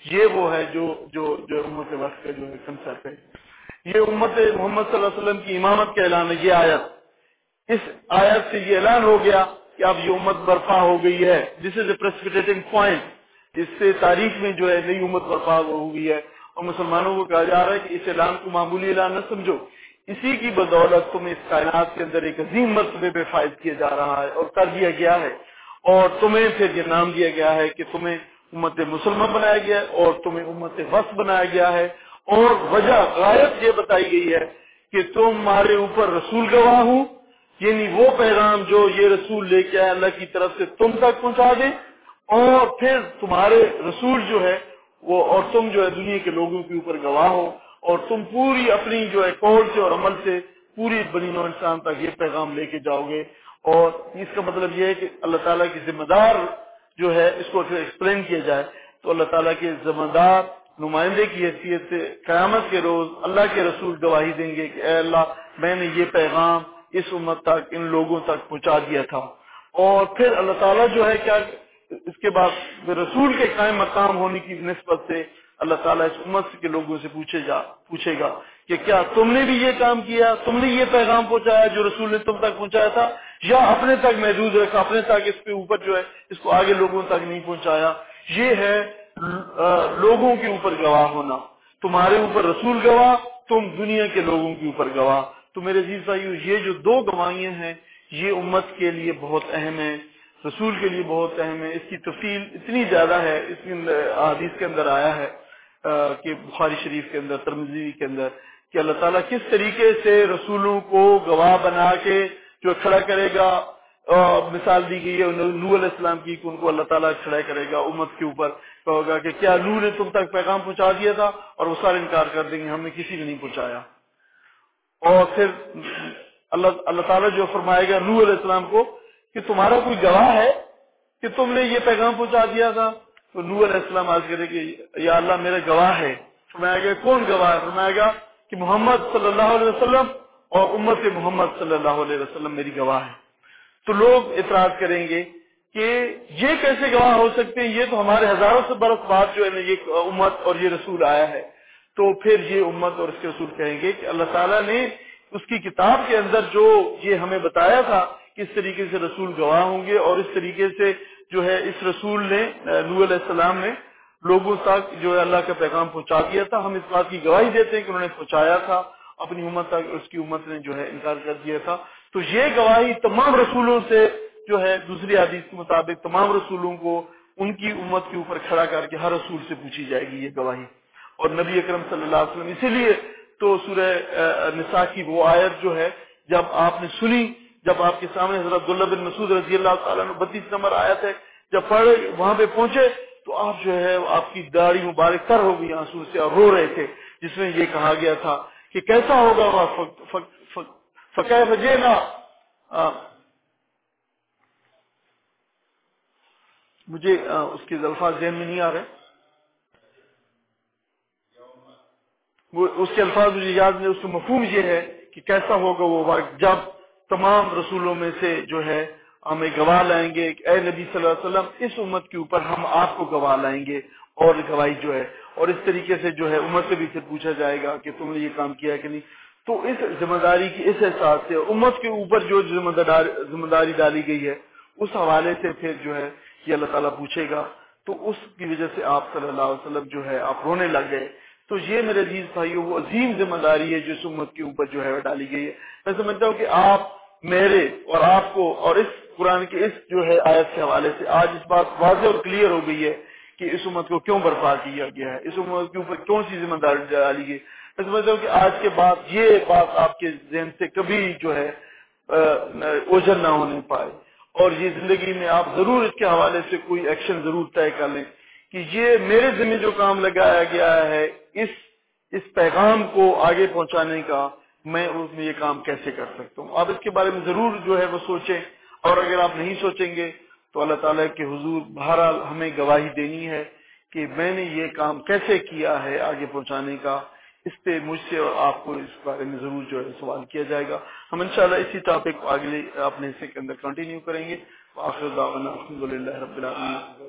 یہ وہ ہے جو جو جو امت وقت کا جو ہے کنسپٹ ہے. یہ امت محمد صلی اللہ علیہ وسلم کی امامت کا اعلان ہے. یہ آیت، اس آیت سے یہ اعلان ہو گیا کہ اب یہ امت برپا ہو گئی ہے. دس از اے پریسپیٹیٹنگ پوائنٹ. اس سے تاریخ میں جو ہے نئی امت برپا ہو گئی ہے، اور مسلمانوں کو کہا جا رہا ہے کہ اس اعلان کو معمولی اعلان نہ سمجھو. اسی کی بدولت تمہیں اس کائنات کے اندر ایک عظیم مرتبے پہ فائز کیا جا رہا ہے اور کر دیا گیا ہے، اور تمہیں پھر یہ نام دیا گیا ہے کہ تمہیں امت مسلمہ بنایا گیا ہے اور تمہیں امت وسط بنایا گیا ہے. اور وجہ غایت یہ بتائی گئی ہے کہ تمہارے اوپر رسول گواہ ہوں، یعنی وہ پیغام جو یہ رسول لے کے آئے اللہ کی طرف سے تم تک پہنچا دیں، اور پھر تمہارے رسول جو ہے وہ، اور تم جو ہے دنیا کے لوگوں کے اوپر گواہ ہو، اور تم پوری اپنی جو ہے قول سے اور عمل سے پوری بنی نوع انسان تک یہ پیغام لے کے جاؤ گے. اور اس کا مطلب یہ ہے کہ اللہ تعالیٰ کی ذمہ دار جو ہے، اس کو اگر ایکسپلین کیا جائے تو اللہ تعالیٰ کے ذمہ دار نمائندے کی حیثیت سے قیامت کے روز اللہ کے رسول گواہی دیں گے کہ اے اللہ، میں نے یہ پیغام اس امت تک، ان لوگوں تک پہنچا دیا تھا. اور پھر اللہ تعالیٰ جو ہے کیا، اس کے بعد رسول کے قائم مقام ہونے کی نسبت سے اللہ تعالیٰ اس امت کے لوگوں سے پوچھے گا کہ کیا تم نے بھی یہ کام کیا، تم نے یہ پیغام پہنچایا جو رسول نے تم تک پہنچایا تھا، یا اپنے تک محدود رکھا، اپنے تک اس کے اوپر جو ہے اس کو آگے لوگوں تک نہیں پہنچایا. یہ ہے لوگوں کے اوپر گواہ ہونا. تمہارے اوپر رسول گواہ، تم دنیا کے لوگوں کے اوپر گواہ. تو میرے عزیز بھائیو، یہ جو دو گواہیاں ہیں یہ امت کے لیے بہت اہم ہے، رسول کے لیے بہت اہم ہے. اس کی تفصیل اتنی زیادہ ہے، اس کی حدیث کے اندر آیا ہے کہ بخاری شریف کے اندر، ترمذی کے اندر، کہ اللہ تعالیٰ کس طریقے سے رسولوں کو گواہ بنا کے جو کھڑا کرے گا. مثال دی گئی ہے نوح علیہ السلام کی کہ ان کو اللہ تعالیٰ کھڑا کرے گا امت کے اوپر، کہے گا کہ کیا نوح نے تم تک پیغام پہنچا دیا تھا، اور وہ سارے انکار کر دیں گے ہم نے کسی نے نہیں پہنچایا. اور پھر اللہ تعالیٰ جو فرمائے گا نوح علیہ السلام کو کہ تمہارا کوئی گواہ ہے کہ تم نے یہ پیغام پہنچا دیا تھا. تو نوح علیہ السلام عرض کرے کہ یا اللہ میرا گواہ ہے. فرمایا گیا کون گواہ ہے؟ فرمایا گیا کہ محمد صلی اللہ علیہ وسلم اور امت محمد صلی اللہ علیہ وسلم میری گواہ ہے. تو لوگ اعتراض کریں گے کہ یہ کیسے گواہ ہو سکتے ہیں، یہ تو ہمارے ہزاروں سے برس بعد جو ہے نا یہ امت اور یہ رسول آیا ہے. تو پھر یہ امت اور اس کے رسول کہیں گے کہ اللہ تعالیٰ نے اس کی کتاب کے اندر جو یہ ہمیں بتایا تھا کہ اس طریقے سے رسول گواہ ہوں گے، اور اس طریقے سے جو ہے اس رسول نے نوح علیہ السلام نے لوگوں تک جو ہے اللہ کا پیغام پہنچا دیا تھا. ہم اس بات کی گواہی دیتے ہیں کہ انہوں نے پہنچایا تھا اپنی امت تک، اس کی امت نے جو ہے انکار کر دیا تھا. تو یہ گواہی تمام رسولوں سے جو ہے دوسری حدیث کے مطابق تمام رسولوں کو ان کی امت کے اوپر کھڑا کر کے ہر رسول سے پوچھی جائے گی یہ گواہی. اور نبی اکرم صلی اللہ علیہ وسلم، اسی لیے تو سورہ نساء کی وہ آیت جو ہے جب آپ نے سنی، جب آپ کے سامنے حضرت عبداللہ بن مسعود رضی اللہ تعالیٰ عنہ 32 نمبر آیت ہے، جب پڑھے وہاں پہ پہنچے تو آپ جو ہے آپ کی داڑھی مبارک تر ہو گئی آنسو سے اور رو رہے تھے، جس میں یہ کہا گیا تھا کہ کیسا ہوگا فقہ فجینا. مجھے اس کے الفاظ ذہن میں نہیں آ رہے، وہ اس کے الفاظ مجھے یاد نہیں. اس کا مفہوم یہ ہے کہ کیسا ہوگا وہ وقت جب تمام رسولوں میں سے جو ہے ہمیں گواہ لائیں گے کہ اے نبی صلی اللہ علیہ وسلم اس امت کے اوپر ہم آپ کو گواہ لائیں گے، اور گواہی جو ہے، اور اس طریقے سے جو ہے امت سے بھی پھر پوچھا جائے گا کہ تم نے یہ کام کیا کہ نہیں. تو اس ذمہ داری کی اس احساس سے امت کے اوپر جو ذمہ داری ڈالی گئی ہے اس حوالے سے پھر جو ہے یہ اللہ تعالیٰ پوچھے گا. تو اس کی وجہ سے آپ صلی اللہ علیہ وسلم جو ہے آپ رونے لگ گئے. تو یہ میرے عزیز بھائیو وہ عظیم ذمہ داری ہے جو اس امت کے اوپر جو ہے ڈالی گئی ہے. میں سمجھتا ہوں کہ آپ میرے اور آپ کو اور اس قرآن کے اس جو ہے آیت کے حوالے سے آج اس بات واضح اور کلیئر ہو گئی ہے کہ اس امت کو کیوں برپا کیا گیا ہے، اس امت کے اوپر کون سی ذمہ داری ڈالی گئی. میں سمجھتا ہوں کہ آج کے بعد یہ بات آپ کے ذہن سے کبھی جو ہے اوجھل نہ ہونے پائے، اور یہ زندگی میں آپ ضرور اس کے حوالے سے کوئی ایکشن ضرور طے کر لیں کہ یہ میرے ذمہ جو کام لگایا گیا ہے اس پیغام کو آگے پہنچانے کا، میں اس میں یہ کام کیسے کر سکتا ہوں. آپ اس کے بارے میں ضرور جو ہے وہ سوچیں، اور اگر آپ نہیں سوچیں گے تو اللہ تعالیٰ کے حضور بہرحال ہمیں گواہی دینی ہے کہ میں نے یہ کام کیسے کیا ہے آگے پہنچانے کا. اس پہ مجھ سے اور آپ کو اس بارے میں ضرور جو ہے سوال کیا جائے گا. ہم انشاءاللہ اسی ٹاپک کو اگلے اپنے حصے کے اندر کنٹینیو کریں گے. وآخر دعوانا الحمدللہ رب العالمین.